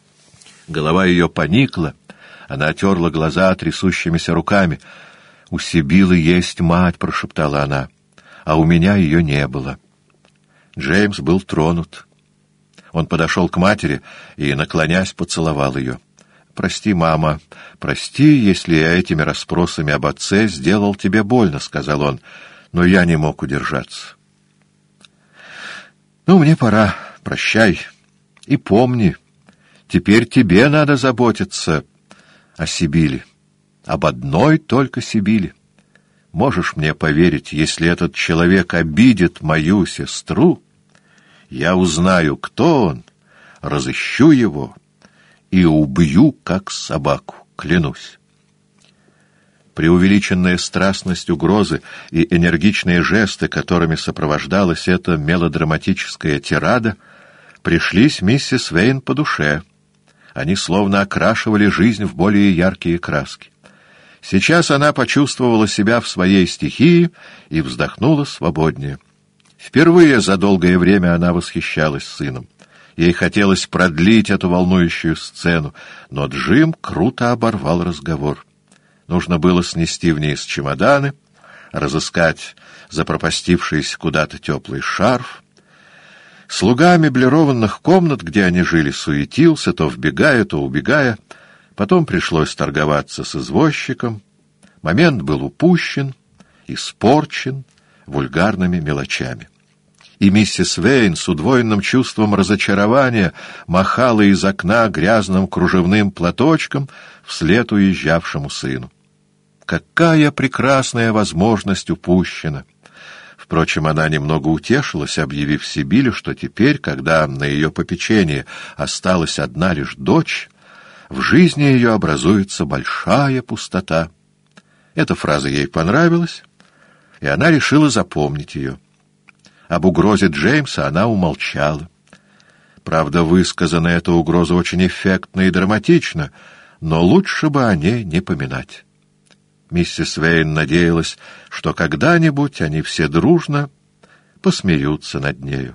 S1: Голова ее поникла, она отерла глаза трясущимися руками. «У Сибилы есть мать», — прошептала она, — «а у меня ее не было». Джеймс был тронут. Он подошел к матери и, наклонясь, поцеловал ее. «Прости, мама, прости, если я этими расспросами об отце сделал тебе больно», — сказал он, — «но я не мог удержаться». «Ну, мне пора. Прощай. И помни, Теперь тебе надо заботиться о Сибили, об одной только Сибили. Можешь мне поверить, если этот человек обидит мою сестру, я узнаю, кто он, разыщу его и убью, как собаку, клянусь». Преувеличенная страстность угрозы и энергичные жесты, которыми сопровождалась эта мелодраматическая тирада, пришлись миссис Вейн по душе. Они словно окрашивали жизнь в более яркие краски. Сейчас она почувствовала себя в своей стихии и вздохнула свободнее. Впервые за долгое время она восхищалась сыном. Ей хотелось продлить эту волнующую сцену, но Джим круто оборвал разговор. Нужно было снести вниз чемоданы, разыскать запропастившийся куда-то теплый шарф. Слуга меблированных комнат, где они жили, суетился, то вбегая, то убегая. Потом пришлось торговаться с извозчиком. Момент был упущен, испорчен вульгарными мелочами. И миссис Вейн с удвоенным чувством разочарования махала из окна грязным кружевным платочком вслед уезжавшему сыну. Какая прекрасная возможность упущена! Впрочем, она немного утешилась, объявив Сибиле, что теперь, когда на ее попечении осталась одна лишь дочь, в жизни ее образуется большая пустота. Эта фраза ей понравилась, и она решила запомнить ее. Об угрозе Джеймса она умолчала. Правда, высказана эта угроза очень эффектно и драматично, но лучше бы о ней не поминать. Миссис Вейн надеялась, что когда-нибудь они все дружно посмеются над нею.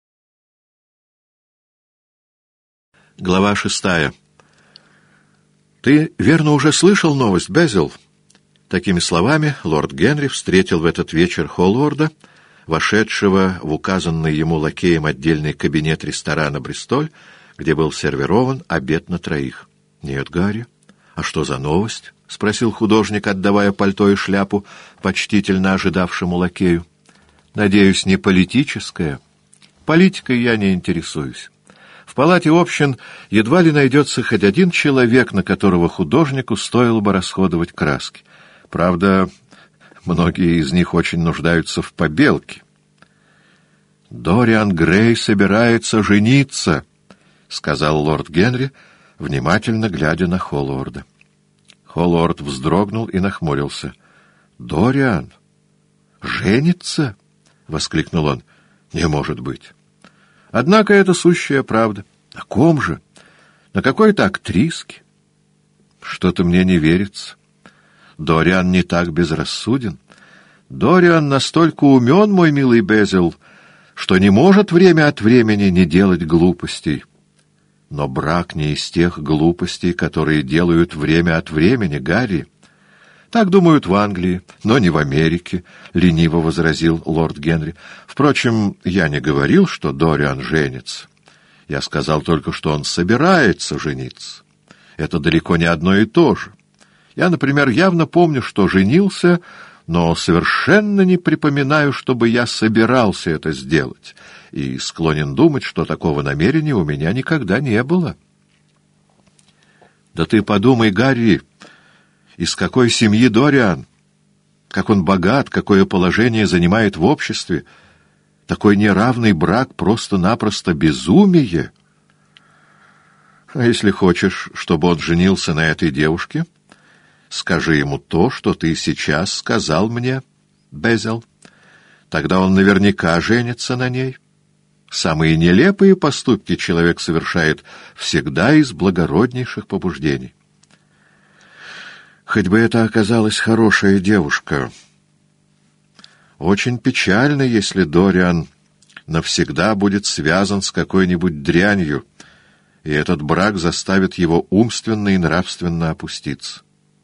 S1: Глава шестая. «Ты, верно, уже слышал новость, Безил?» Такими словами лорд Генри встретил в этот вечер Холлорда, вошедшего в указанный ему лакеем отдельный кабинет ресторана «Бристоль», где был сервирован обед на троих. «Нет, Гарри. А что за новость?» — спросил художник, отдавая пальто и шляпу почтительно ожидавшему лакею. «Надеюсь, не политическая. Политикой я не интересуюсь. В палате общин едва ли найдется хоть один человек, на которого художнику стоило бы расходовать краски. Правда, многие из них очень нуждаются в побелке. «Дориан Грей собирается жениться», — сказал лорд Генри, внимательно глядя на Холлорда. Холлорд вздрогнул и нахмурился. «Дориан? Женится?» — воскликнул он. «Не может быть. Однако это сущая правда. На ком же? На какой-то актриске? Что-то мне не верится. Дориан не так безрассуден. Дориан настолько умен, мой милый Безил, что не может время от времени не делать глупостей. Но брак не из тех глупостей, которые делают время от времени, Гарри. Так думают в Англии, но не в Америке, — лениво возразил лорд Генри. Впрочем, я не говорил, что Дориан женится. Я сказал только, что он собирается жениться. Это далеко не одно и то же. Я, например, явно помню, что женился, но совершенно не припоминаю, чтобы я собирался это сделать, и склонен думать, что такого намерения у меня никогда не было. Да ты подумай, Гарри, из какой семьи Дориан, как он богат, какое положение занимает в обществе. Такой неравный брак просто-напросто безумие. А если хочешь, чтобы он женился на этой девушке, скажи ему то, что ты сейчас сказал мне, Безил. Тогда он наверняка женится на ней. Самые нелепые поступки человек совершает всегда из благороднейших побуждений. Хоть бы это оказалась хорошая девушка. Очень печально, если Дориан навсегда будет связан с какой-нибудь дрянью, и этот брак заставит его умственно и нравственно опуститься.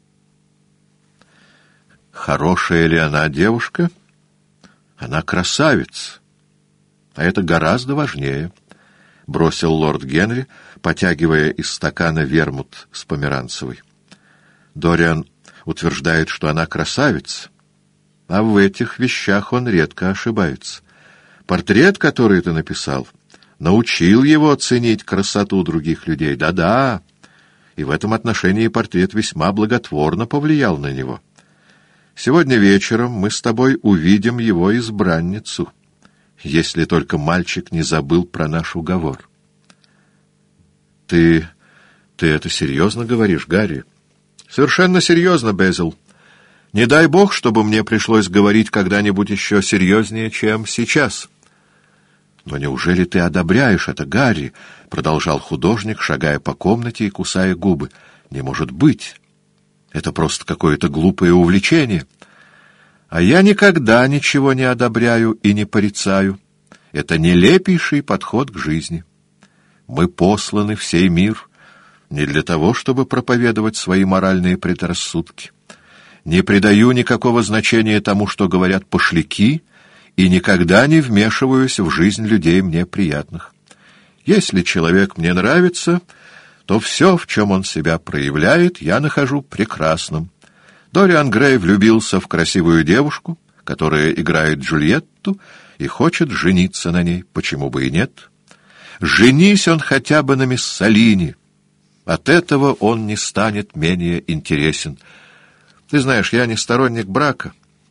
S1: Хорошая ли она девушка? Она красавица. А это гораздо важнее, — бросил лорд Генри, потягивая из стакана вермут с померанцевой. Дориан утверждает, что она красавица, а в этих вещах он редко ошибается. Портрет, который ты написал, научил его ценить красоту других людей. Да-да, и в этом отношении портрет весьма благотворно повлиял на него. Сегодня вечером мы с тобой увидим его избранницу, если только мальчик не забыл про наш уговор. Ты... ты это серьезно говоришь, Гарри? Совершенно серьезно, Безил. Не дай бог, чтобы мне пришлось говорить когда-нибудь еще серьезнее, чем сейчас. Но неужели ты одобряешь это, Гарри? Продолжал художник, шагая по комнате и кусая губы. Не может быть. Это просто какое-то глупое увлечение. А я никогда ничего не одобряю и не порицаю. Это нелепейший подход к жизни. Мы посланы в сей мир не для того, чтобы проповедовать свои моральные предрассудки. Не придаю никакого значения тому, что говорят пошляки, и никогда не вмешиваюсь в жизнь людей мне приятных. Если человек мне нравится, то все, в чем он себя проявляет, я нахожу прекрасным. Дориан Грей влюбился в красивую девушку, которая играет Джульетту, и хочет жениться на ней. Почему бы и нет? Женись он хотя бы на Миссалини. От этого он не станет менее интересен. Ты знаешь, я не сторонник брака.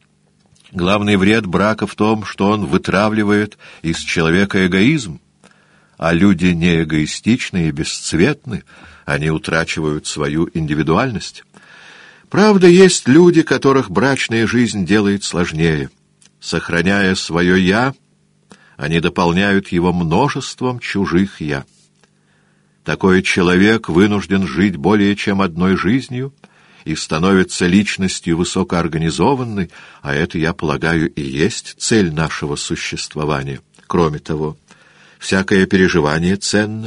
S1: Главный вред брака в том, что он вытравливает из человека эгоизм. А люди не эгоистичны и бесцветны, они утрачивают свою индивидуальность. Правда, есть люди, которых брачная жизнь делает сложнее. Сохраняя свое «я», они дополняют его множеством чужих «я». Такой человек вынужден жить более чем одной жизнью и становится личностью высокоорганизованной, а это, я полагаю, и есть цель нашего существования. Кроме того, всякое переживание ценно.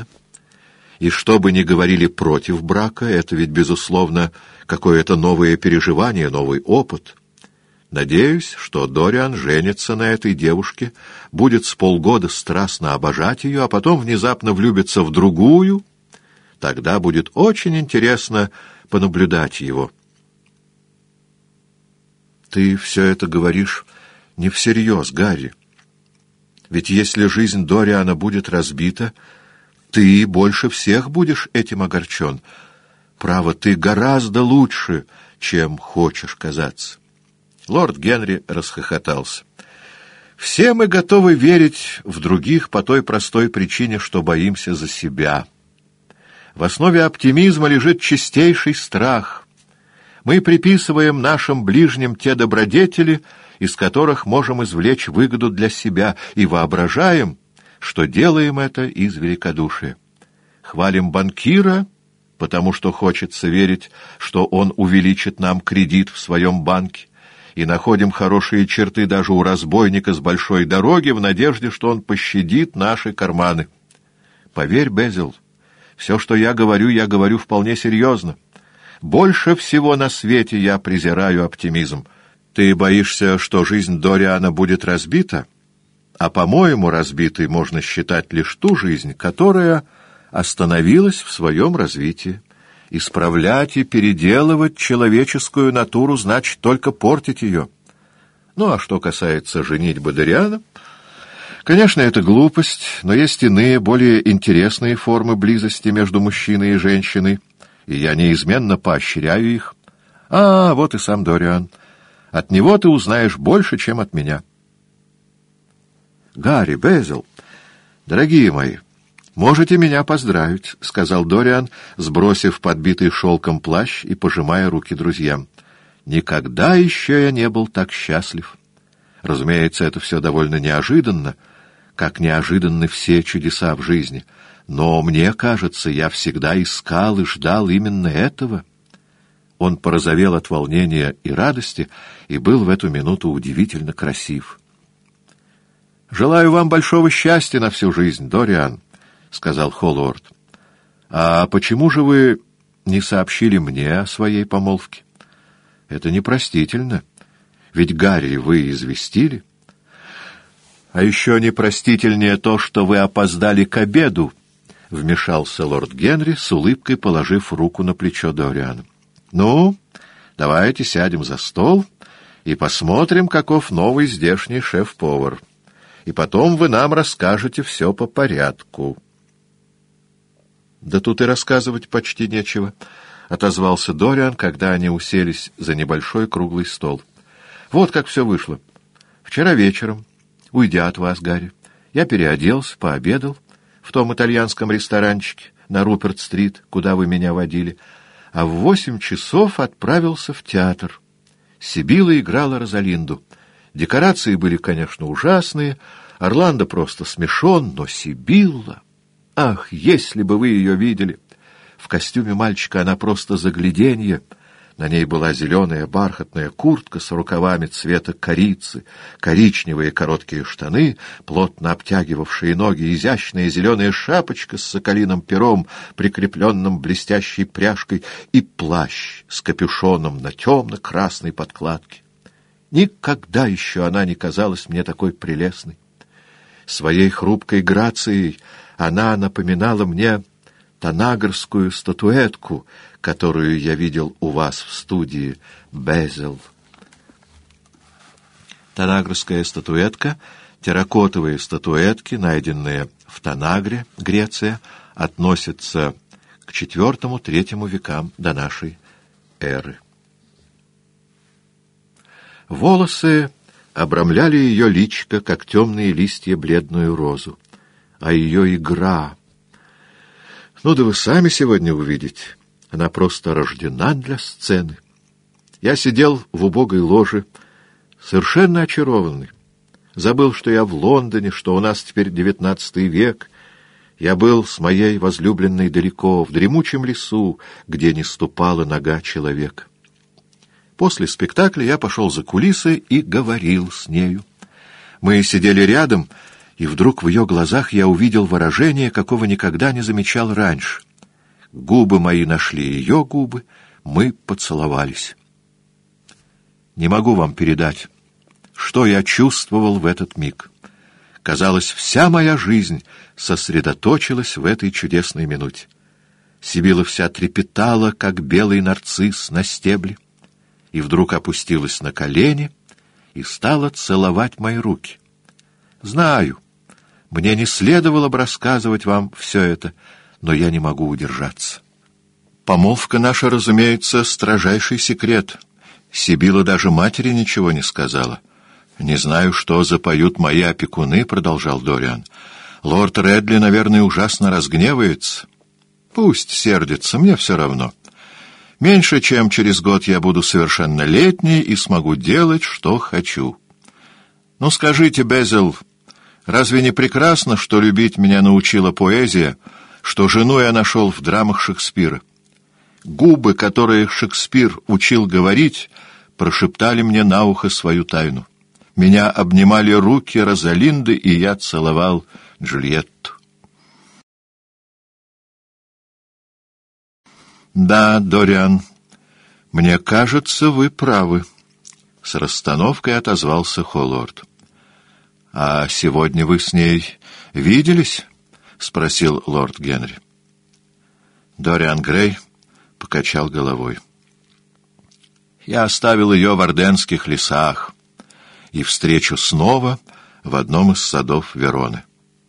S1: И что бы ни говорили против брака, это ведь, безусловно, какое-то новое переживание, новый опыт. Надеюсь, что Дориан женится на этой девушке, будет с полгода страстно обожать ее, а потом внезапно влюбится в другую. Тогда будет очень интересно понаблюдать его. Ты все это говоришь не всерьез, Гарри. Ведь если жизнь Дориана будет разбита, ты больше всех будешь этим огорчен. Право, ты гораздо лучше, чем хочешь казаться. Лорд Генри расхохотался. Все мы готовы верить в других по той простой причине, что боимся за себя. В основе оптимизма лежит чистейший страх. Мы приписываем нашим ближним те добродетели, из которых можем извлечь выгоду для себя, и воображаем, что делаем это из великодушия. Хвалим банкира, потому что хочется верить, что он увеличит нам кредит в своем банке, и находим хорошие черты даже у разбойника с большой дороги в надежде, что он пощадит наши карманы. Поверь, Безил, все, что я говорю, я говорю вполне серьезно. Больше всего на свете я презираю оптимизм. Ты боишься, что жизнь Дориана будет разбита? А, по-моему, разбитой можно считать лишь ту жизнь, которая остановилась в своем развитии. Исправлять и переделывать человеческую натуру значит только портить ее. Ну, а что касается женитьбы Дориана, конечно, это глупость, но есть иные, более интересные формы близости между мужчиной и женщиной, и я неизменно поощряю их. А, вот и сам Дориан. От него ты узнаешь больше, чем от меня. Гарри, Безил, дорогие мои, можете меня поздравить, — сказал Дориан, сбросив подбитый шелком плащ и пожимая руки друзьям. Никогда еще я не был так счастлив. Разумеется, это все довольно неожиданно, как неожиданны все чудеса в жизни. Но мне кажется, я всегда искал и ждал именно этого. Он порозовел от волнения и радости и был в эту минуту удивительно красив. «Желаю вам большого счастья на всю жизнь, Дориан», — сказал Холлуорд. «А почему же вы не сообщили мне о своей помолвке? Это непростительно, ведь Гарри вы известили. А еще непростительнее то, что вы опоздали к обеду», — вмешался лорд Генри, с улыбкой положив руку на плечо Дориана. «Ну, давайте сядем за стол и посмотрим, каков новый здешний шеф-повар. и потом вы нам расскажете все по порядку». «Да тут и рассказывать почти нечего», — отозвался Дориан, когда они уселись за небольшой круглый стол. «Вот как все вышло. Вчера вечером, уйдя от вас, Гарри, я переоделся, пообедал в том итальянском ресторанчике на Руперт-стрит, куда вы меня водили, а в восемь часов отправился в театр. Сибилла играла Розалинду. Декорации были, конечно, ужасные, Орландо просто смешон, но Сибилла... Ах, если бы вы ее видели! В костюме мальчика она просто загляденье. На ней была зеленая бархатная куртка с рукавами цвета корицы, коричневые короткие штаны, плотно обтягивавшие ноги, изящная зеленая шапочка с соколиным пером, прикрепленным блестящей пряжкой, и плащ с капюшоном на темно-красной подкладке. Никогда еще она не казалась мне такой прелестной. Своей хрупкой грацией она напоминала мне танагрскую статуэтку, которую я видел у вас в студии, Безил. Танагрская статуэтка — терракотовые статуэтки, найденные в Танагре, Греция, относятся к четвертому-третьему векам до нашей эры. Волосы обрамляли ее личико, как темные листья бледную розу, а ее игра... Ну да вы сами сегодня увидите. Она просто рождена для сцены. Я сидел в убогой ложе, совершенно очарованный. Забыл, что я в Лондоне, что у нас теперь девятнадцатый век. Я был с моей возлюбленной далеко, в дремучем лесу, где не ступала нога человека. После спектакля я пошел за кулисы и говорил с нею. Мы сидели рядом, и вдруг в ее глазах я увидел выражение, какого никогда не замечал раньше. Губы мои нашли ее губы, мы поцеловались. Не могу вам передать, что я чувствовал в этот миг. Казалось, вся моя жизнь сосредоточилась в этой чудесной минуте. Сибилла вся трепетала, как белый нарцисс на стебле, и вдруг опустилась на колени и стала целовать мои руки. Знаю, мне не следовало бы рассказывать вам все это, но я не могу удержаться. Помолвка наша, разумеется, строжайший секрет. Сибилла даже матери ничего не сказала. «Не знаю, что запоют мои опекуны», — продолжал Дориан. «Лорд Редли, наверное, ужасно разгневается. Пусть сердится, мне все равно. Меньше чем через год я буду совершеннолетний и смогу делать, что хочу. Ну, скажите, Безил, разве не прекрасно, что любить меня научила поэзия, что жену я нашел в драмах Шекспира? Губы, которые Шекспир учил говорить, прошептали мне на ухо свою тайну. Меня обнимали руки Розалинды, и я целовал Джульетту. «Да, Дориан, мне кажется, вы правы», — с расстановкой отозвался Холлорд. «А сегодня вы с ней виделись?» — спросил лорд Генри. Дориан Грей покачал головой. «Я оставил ее в Орденских лесах и встречу снова в одном из садов Вероны».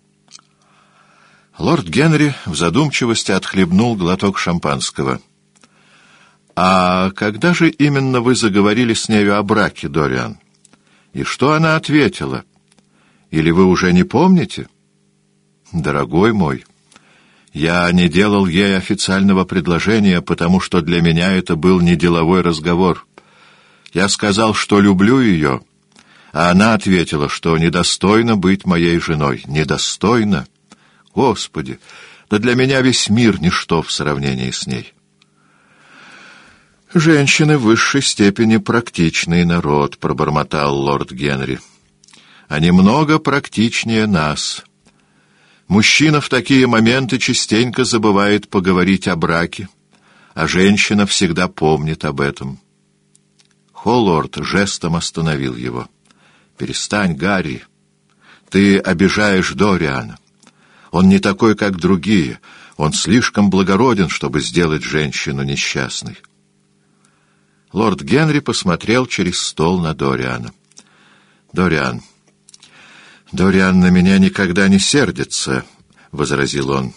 S1: Лорд Генри в задумчивости отхлебнул глоток шампанского. «А когда же именно вы заговорили с нею о браке, Дориан? И что она ответила? Или вы уже не помните?» «Дорогой мой, я не делал ей официального предложения, потому что для меня это был не деловой разговор. Я сказал, что люблю ее, а она ответила, что недостойна быть моей женой. Недостойна? Господи, да для меня весь мир ничто в сравнении с ней». «Женщины в высшей степени практичный народ», — пробормотал лорд Генри. «Они много практичнее нас. Мужчина в такие моменты частенько забывает поговорить о браке, а женщина всегда помнит об этом». Холлорд жестом остановил его. «Перестань, Гарри. Ты обижаешь Дориана. Он не такой, как другие. Он слишком благороден, чтобы сделать женщину несчастной». Лорд Генри посмотрел через стол на Дориана. «Дориан, «Дориан на меня никогда не сердится», — возразил он.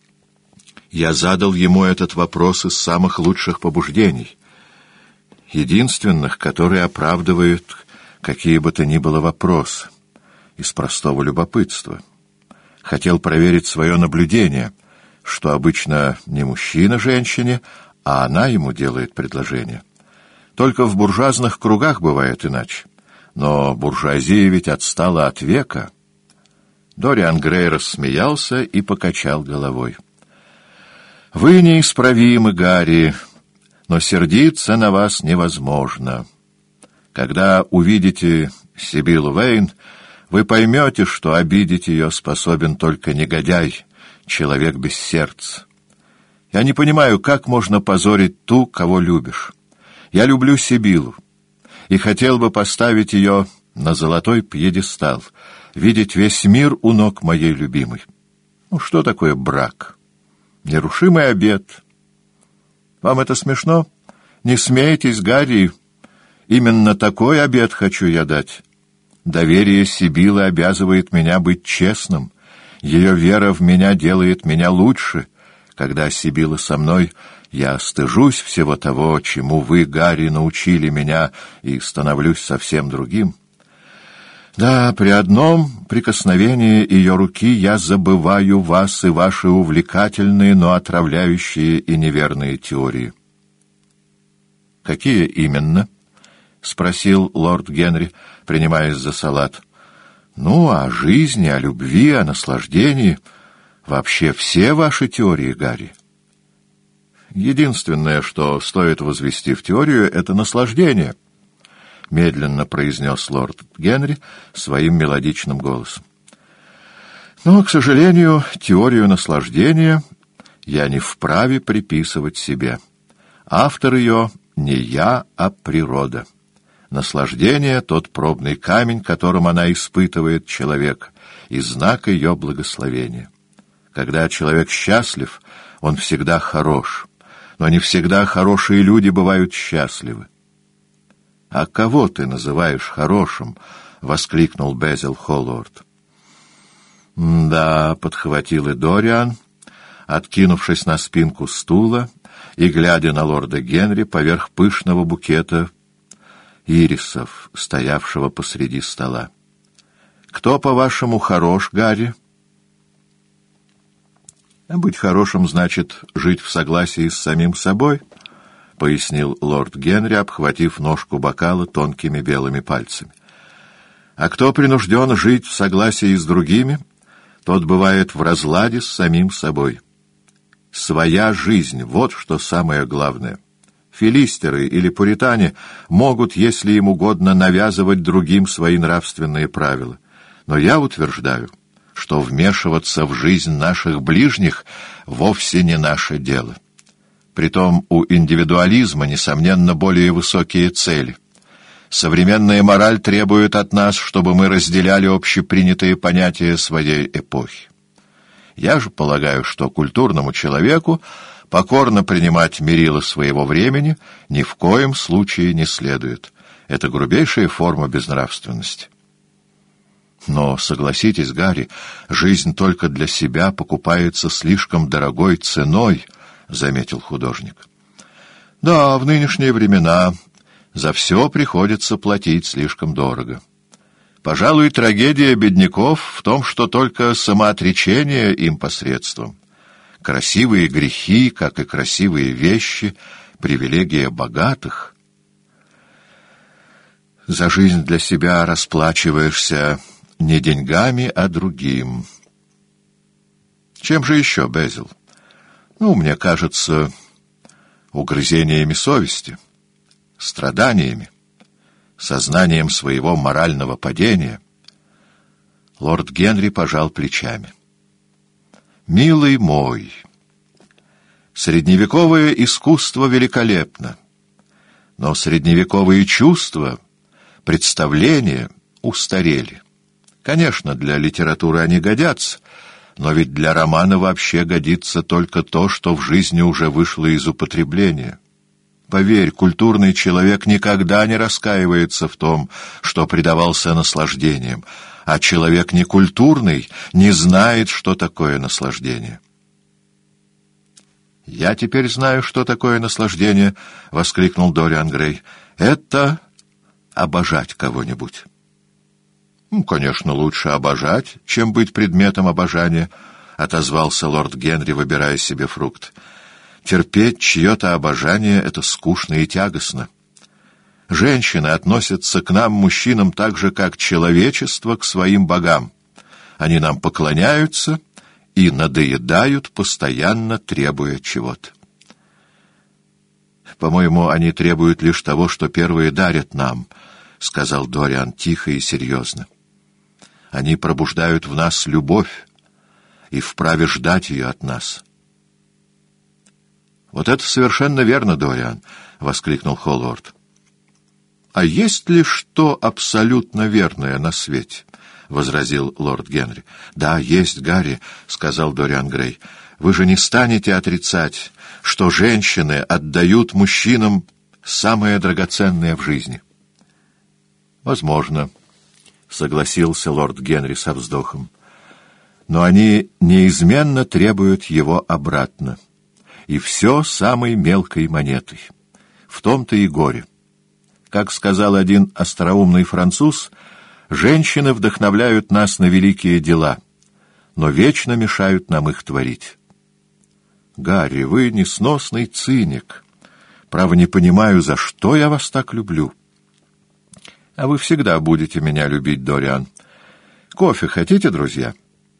S1: «Я задал ему этот вопрос из самых лучших побуждений, единственных, которые оправдывают какие бы то ни было вопросы, из простого любопытства. Хотел проверить свое наблюдение, что обычно не мужчина женщине, а она ему делает предложение. Только в буржуазных кругах бывает иначе. Но буржуазия ведь отстала от века». Дориан Грей рассмеялся и покачал головой. «Вы неисправимы, Гарри, но сердиться на вас невозможно. Когда увидите Сибиллу Вейн, вы поймете, что обидеть ее способен только негодяй, человек без сердца. Я не понимаю, как можно позорить ту, кого любишь. Я люблю Сибиллу и хотел бы поставить ее на золотой пьедестал, видеть весь мир у ног моей любимой. Ну, что такое брак? Нерушимый обет. Вам это смешно? Не смейтесь, Гарри. Именно такой обет хочу я дать. Доверие Сибиллы обязывает меня быть честным. Ее вера в меня делает меня лучше. Когда Сибилла со мной, я стыжусь всего того, чему вы, Гарри, научили меня, и становлюсь совсем другим. Да, при одном прикосновении ее руки я забываю вас и ваши увлекательные, но отравляющие и неверные теории. — Какие именно? — спросил лорд Генри, принимаясь за салат. — Ну, о жизни, о любви, о наслаждении. Вообще все ваши теории, Гарри. Единственное, что стоит возвести в теорию, — это наслаждение, — медленно произнес лорд Генри своим мелодичным голосом. Но, к сожалению, теорию наслаждения я не вправе приписывать себе. Автор ее не я, а природа. Наслаждение — тот пробный камень, которым она испытывает человека, и знак ее благословения. Когда человек счастлив, он всегда хорош, но не всегда хорошие люди бывают счастливы. — А кого ты называешь хорошим? — воскликнул Безил Холлорд. — Да, — подхватил и Дориан, откинувшись на спинку стула и глядя на лорда Генри поверх пышного букета ирисов, стоявшего посреди стола. — Кто, по-вашему, хорош, Гарри? — Быть хорошим значит жить в согласии с самим собой, — пояснил лорд Генри, обхватив ножку бокала тонкими белыми пальцами. А кто принужден жить в согласии с другими, тот бывает в разладе с самим собой. Своя жизнь — вот что самое главное. Филистеры или пуритане могут, если им угодно, навязывать другим свои нравственные правила. Но я утверждаю, что вмешиваться в жизнь наших ближних вовсе не наше дело. Притом у индивидуализма, несомненно, более высокие цели. Современная мораль требует от нас, чтобы мы разделяли общепринятые понятия своей эпохи. Я же полагаю, что культурному человеку покорно принимать мерило своего времени ни в коем случае не следует. Это грубейшая форма безнравственности. Но, согласитесь, Гарри, жизнь только для себя покупается слишком дорогой ценой, — заметил художник. — Да, в нынешние времена за все приходится платить слишком дорого. Пожалуй, трагедия бедняков в том, что только самоотречение им посредством. Красивые грехи, как и красивые вещи, привилегия богатых. За жизнь для себя расплачиваешься не деньгами, а другим. Чем же еще, Безил? Ну, мне кажется, угрызениями совести, страданиями, сознанием своего морального падения. Лорд Генри пожал плечами. «Милый мой, средневековое искусство великолепно, но средневековые чувства, представления устарели. Конечно, для литературы они годятся, но ведь для романа вообще годится только то, что в жизни уже вышло из употребления. Поверь, культурный человек никогда не раскаивается в том, что предавался наслаждениям, а человек некультурный не знает, что такое наслаждение. «Я теперь знаю, что такое наслаждение», — воскликнул Дориан Грей. «Это обожать кого-нибудь». «Ну, конечно, лучше обожать, чем быть предметом обожания», — отозвался лорд Генри, выбирая себе фрукт. «Терпеть чье-то обожание — это скучно и тягостно. Женщины относятся к нам, мужчинам, так же, как человечество к своим богам. Они нам поклоняются и надоедают, постоянно требуя чего-то. По-моему, они требуют лишь того, что первые дарят нам», — сказал Дориан тихо и серьезно. «Они пробуждают в нас любовь и вправе ждать ее от нас». «Вот это совершенно верно, Дориан», — воскликнул Холлорд. «А есть ли что абсолютно верное на свете?» — возразил лорд Генри. «Да, есть, Гарри», — сказал Дориан Грей. «Вы же не станете отрицать, что женщины отдают мужчинам самое драгоценное в жизни». «Возможно», — согласился лорд Генри со вздохом. «Но они неизменно требуют его обратно. И все самой мелкой монетой. В том-то и горе. Как сказал один остроумный француз, женщины вдохновляют нас на великие дела, но вечно мешают нам их творить». «Гарри, вы несносный циник. Право, не понимаю, за что я вас так люблю». «А вы всегда будете меня любить, Дориан. Кофе хотите, друзья?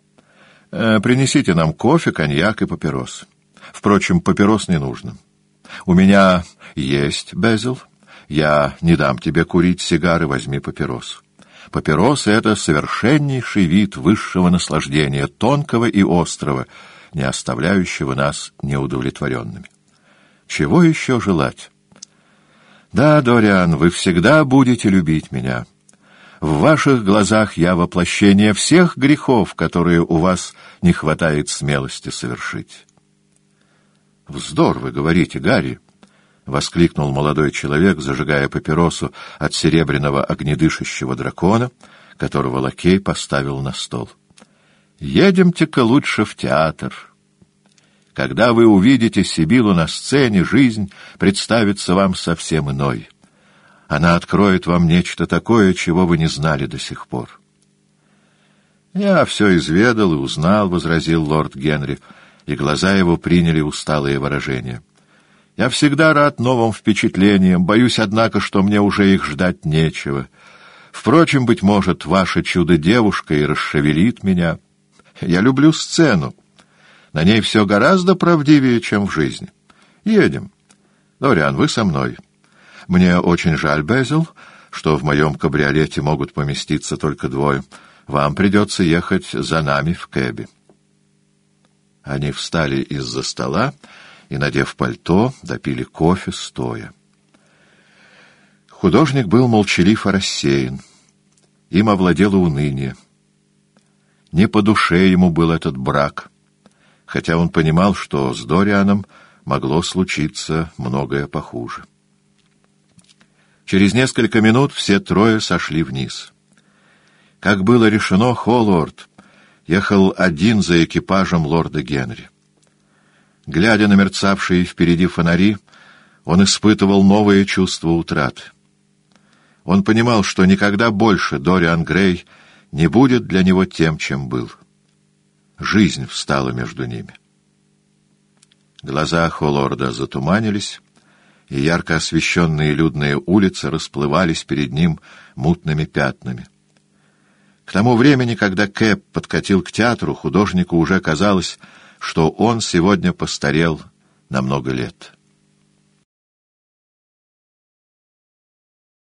S1: Э, принесите нам кофе, коньяк и папирос. Впрочем, папирос не нужно. У меня есть, Безил. Я не дам тебе курить сигары, возьми папирос. Папиросы — это совершеннейший вид высшего наслаждения, тонкого и острого, не оставляющего нас неудовлетворенными. Чего еще желать? Да, Дориан, вы всегда будете любить меня. В ваших глазах я воплощение всех грехов, которые у вас не хватает смелости совершить». «Вздор вы говорите, Гарри!» — воскликнул молодой человек, зажигая папиросу от серебряного огнедышащего дракона, которого лакей поставил на стол. «Едемте-ка лучше в театр. Когда вы увидите Сибилу на сцене, жизнь представится вам совсем иной. Она откроет вам нечто такое, чего вы не знали до сих пор». «Я все изведал и узнал», — возразил лорд Генри, и глаза его приняли усталые выражения. «Я всегда рад новым впечатлениям, боюсь, однако, что мне уже их ждать нечего. Впрочем, быть может, ваша чудо-девушка и расшевелит меня. Я люблю сцену. На ней все гораздо правдивее, чем в жизни. Едем. Дориан, вы со мной. Мне очень жаль, Безил, что в моем кабриолете могут поместиться только двое. Вам придется ехать за нами в кэбе». Они встали из-за стола и, надев пальто, допили кофе стоя. Художник был молчалив и рассеян. Им овладело уныние. Не по душе ему был этот брак, хотя он понимал, что с Дорианом могло случиться многое похуже. Через несколько минут все трое сошли вниз. Как было решено, Холлорд ехал один за экипажем лорда Генри. Глядя на мерцавшие впереди фонари, он испытывал новые чувства утраты. Он понимал, что никогда больше Дориан Грей не будет для него тем, чем был. Жизнь встала между ними. Глаза Холлорда затуманились, и ярко освещенные людные улицы расплывались перед ним мутными пятнами. К тому времени, когда кэб подкатил к театру, художнику уже казалось, что он сегодня постарел на много лет.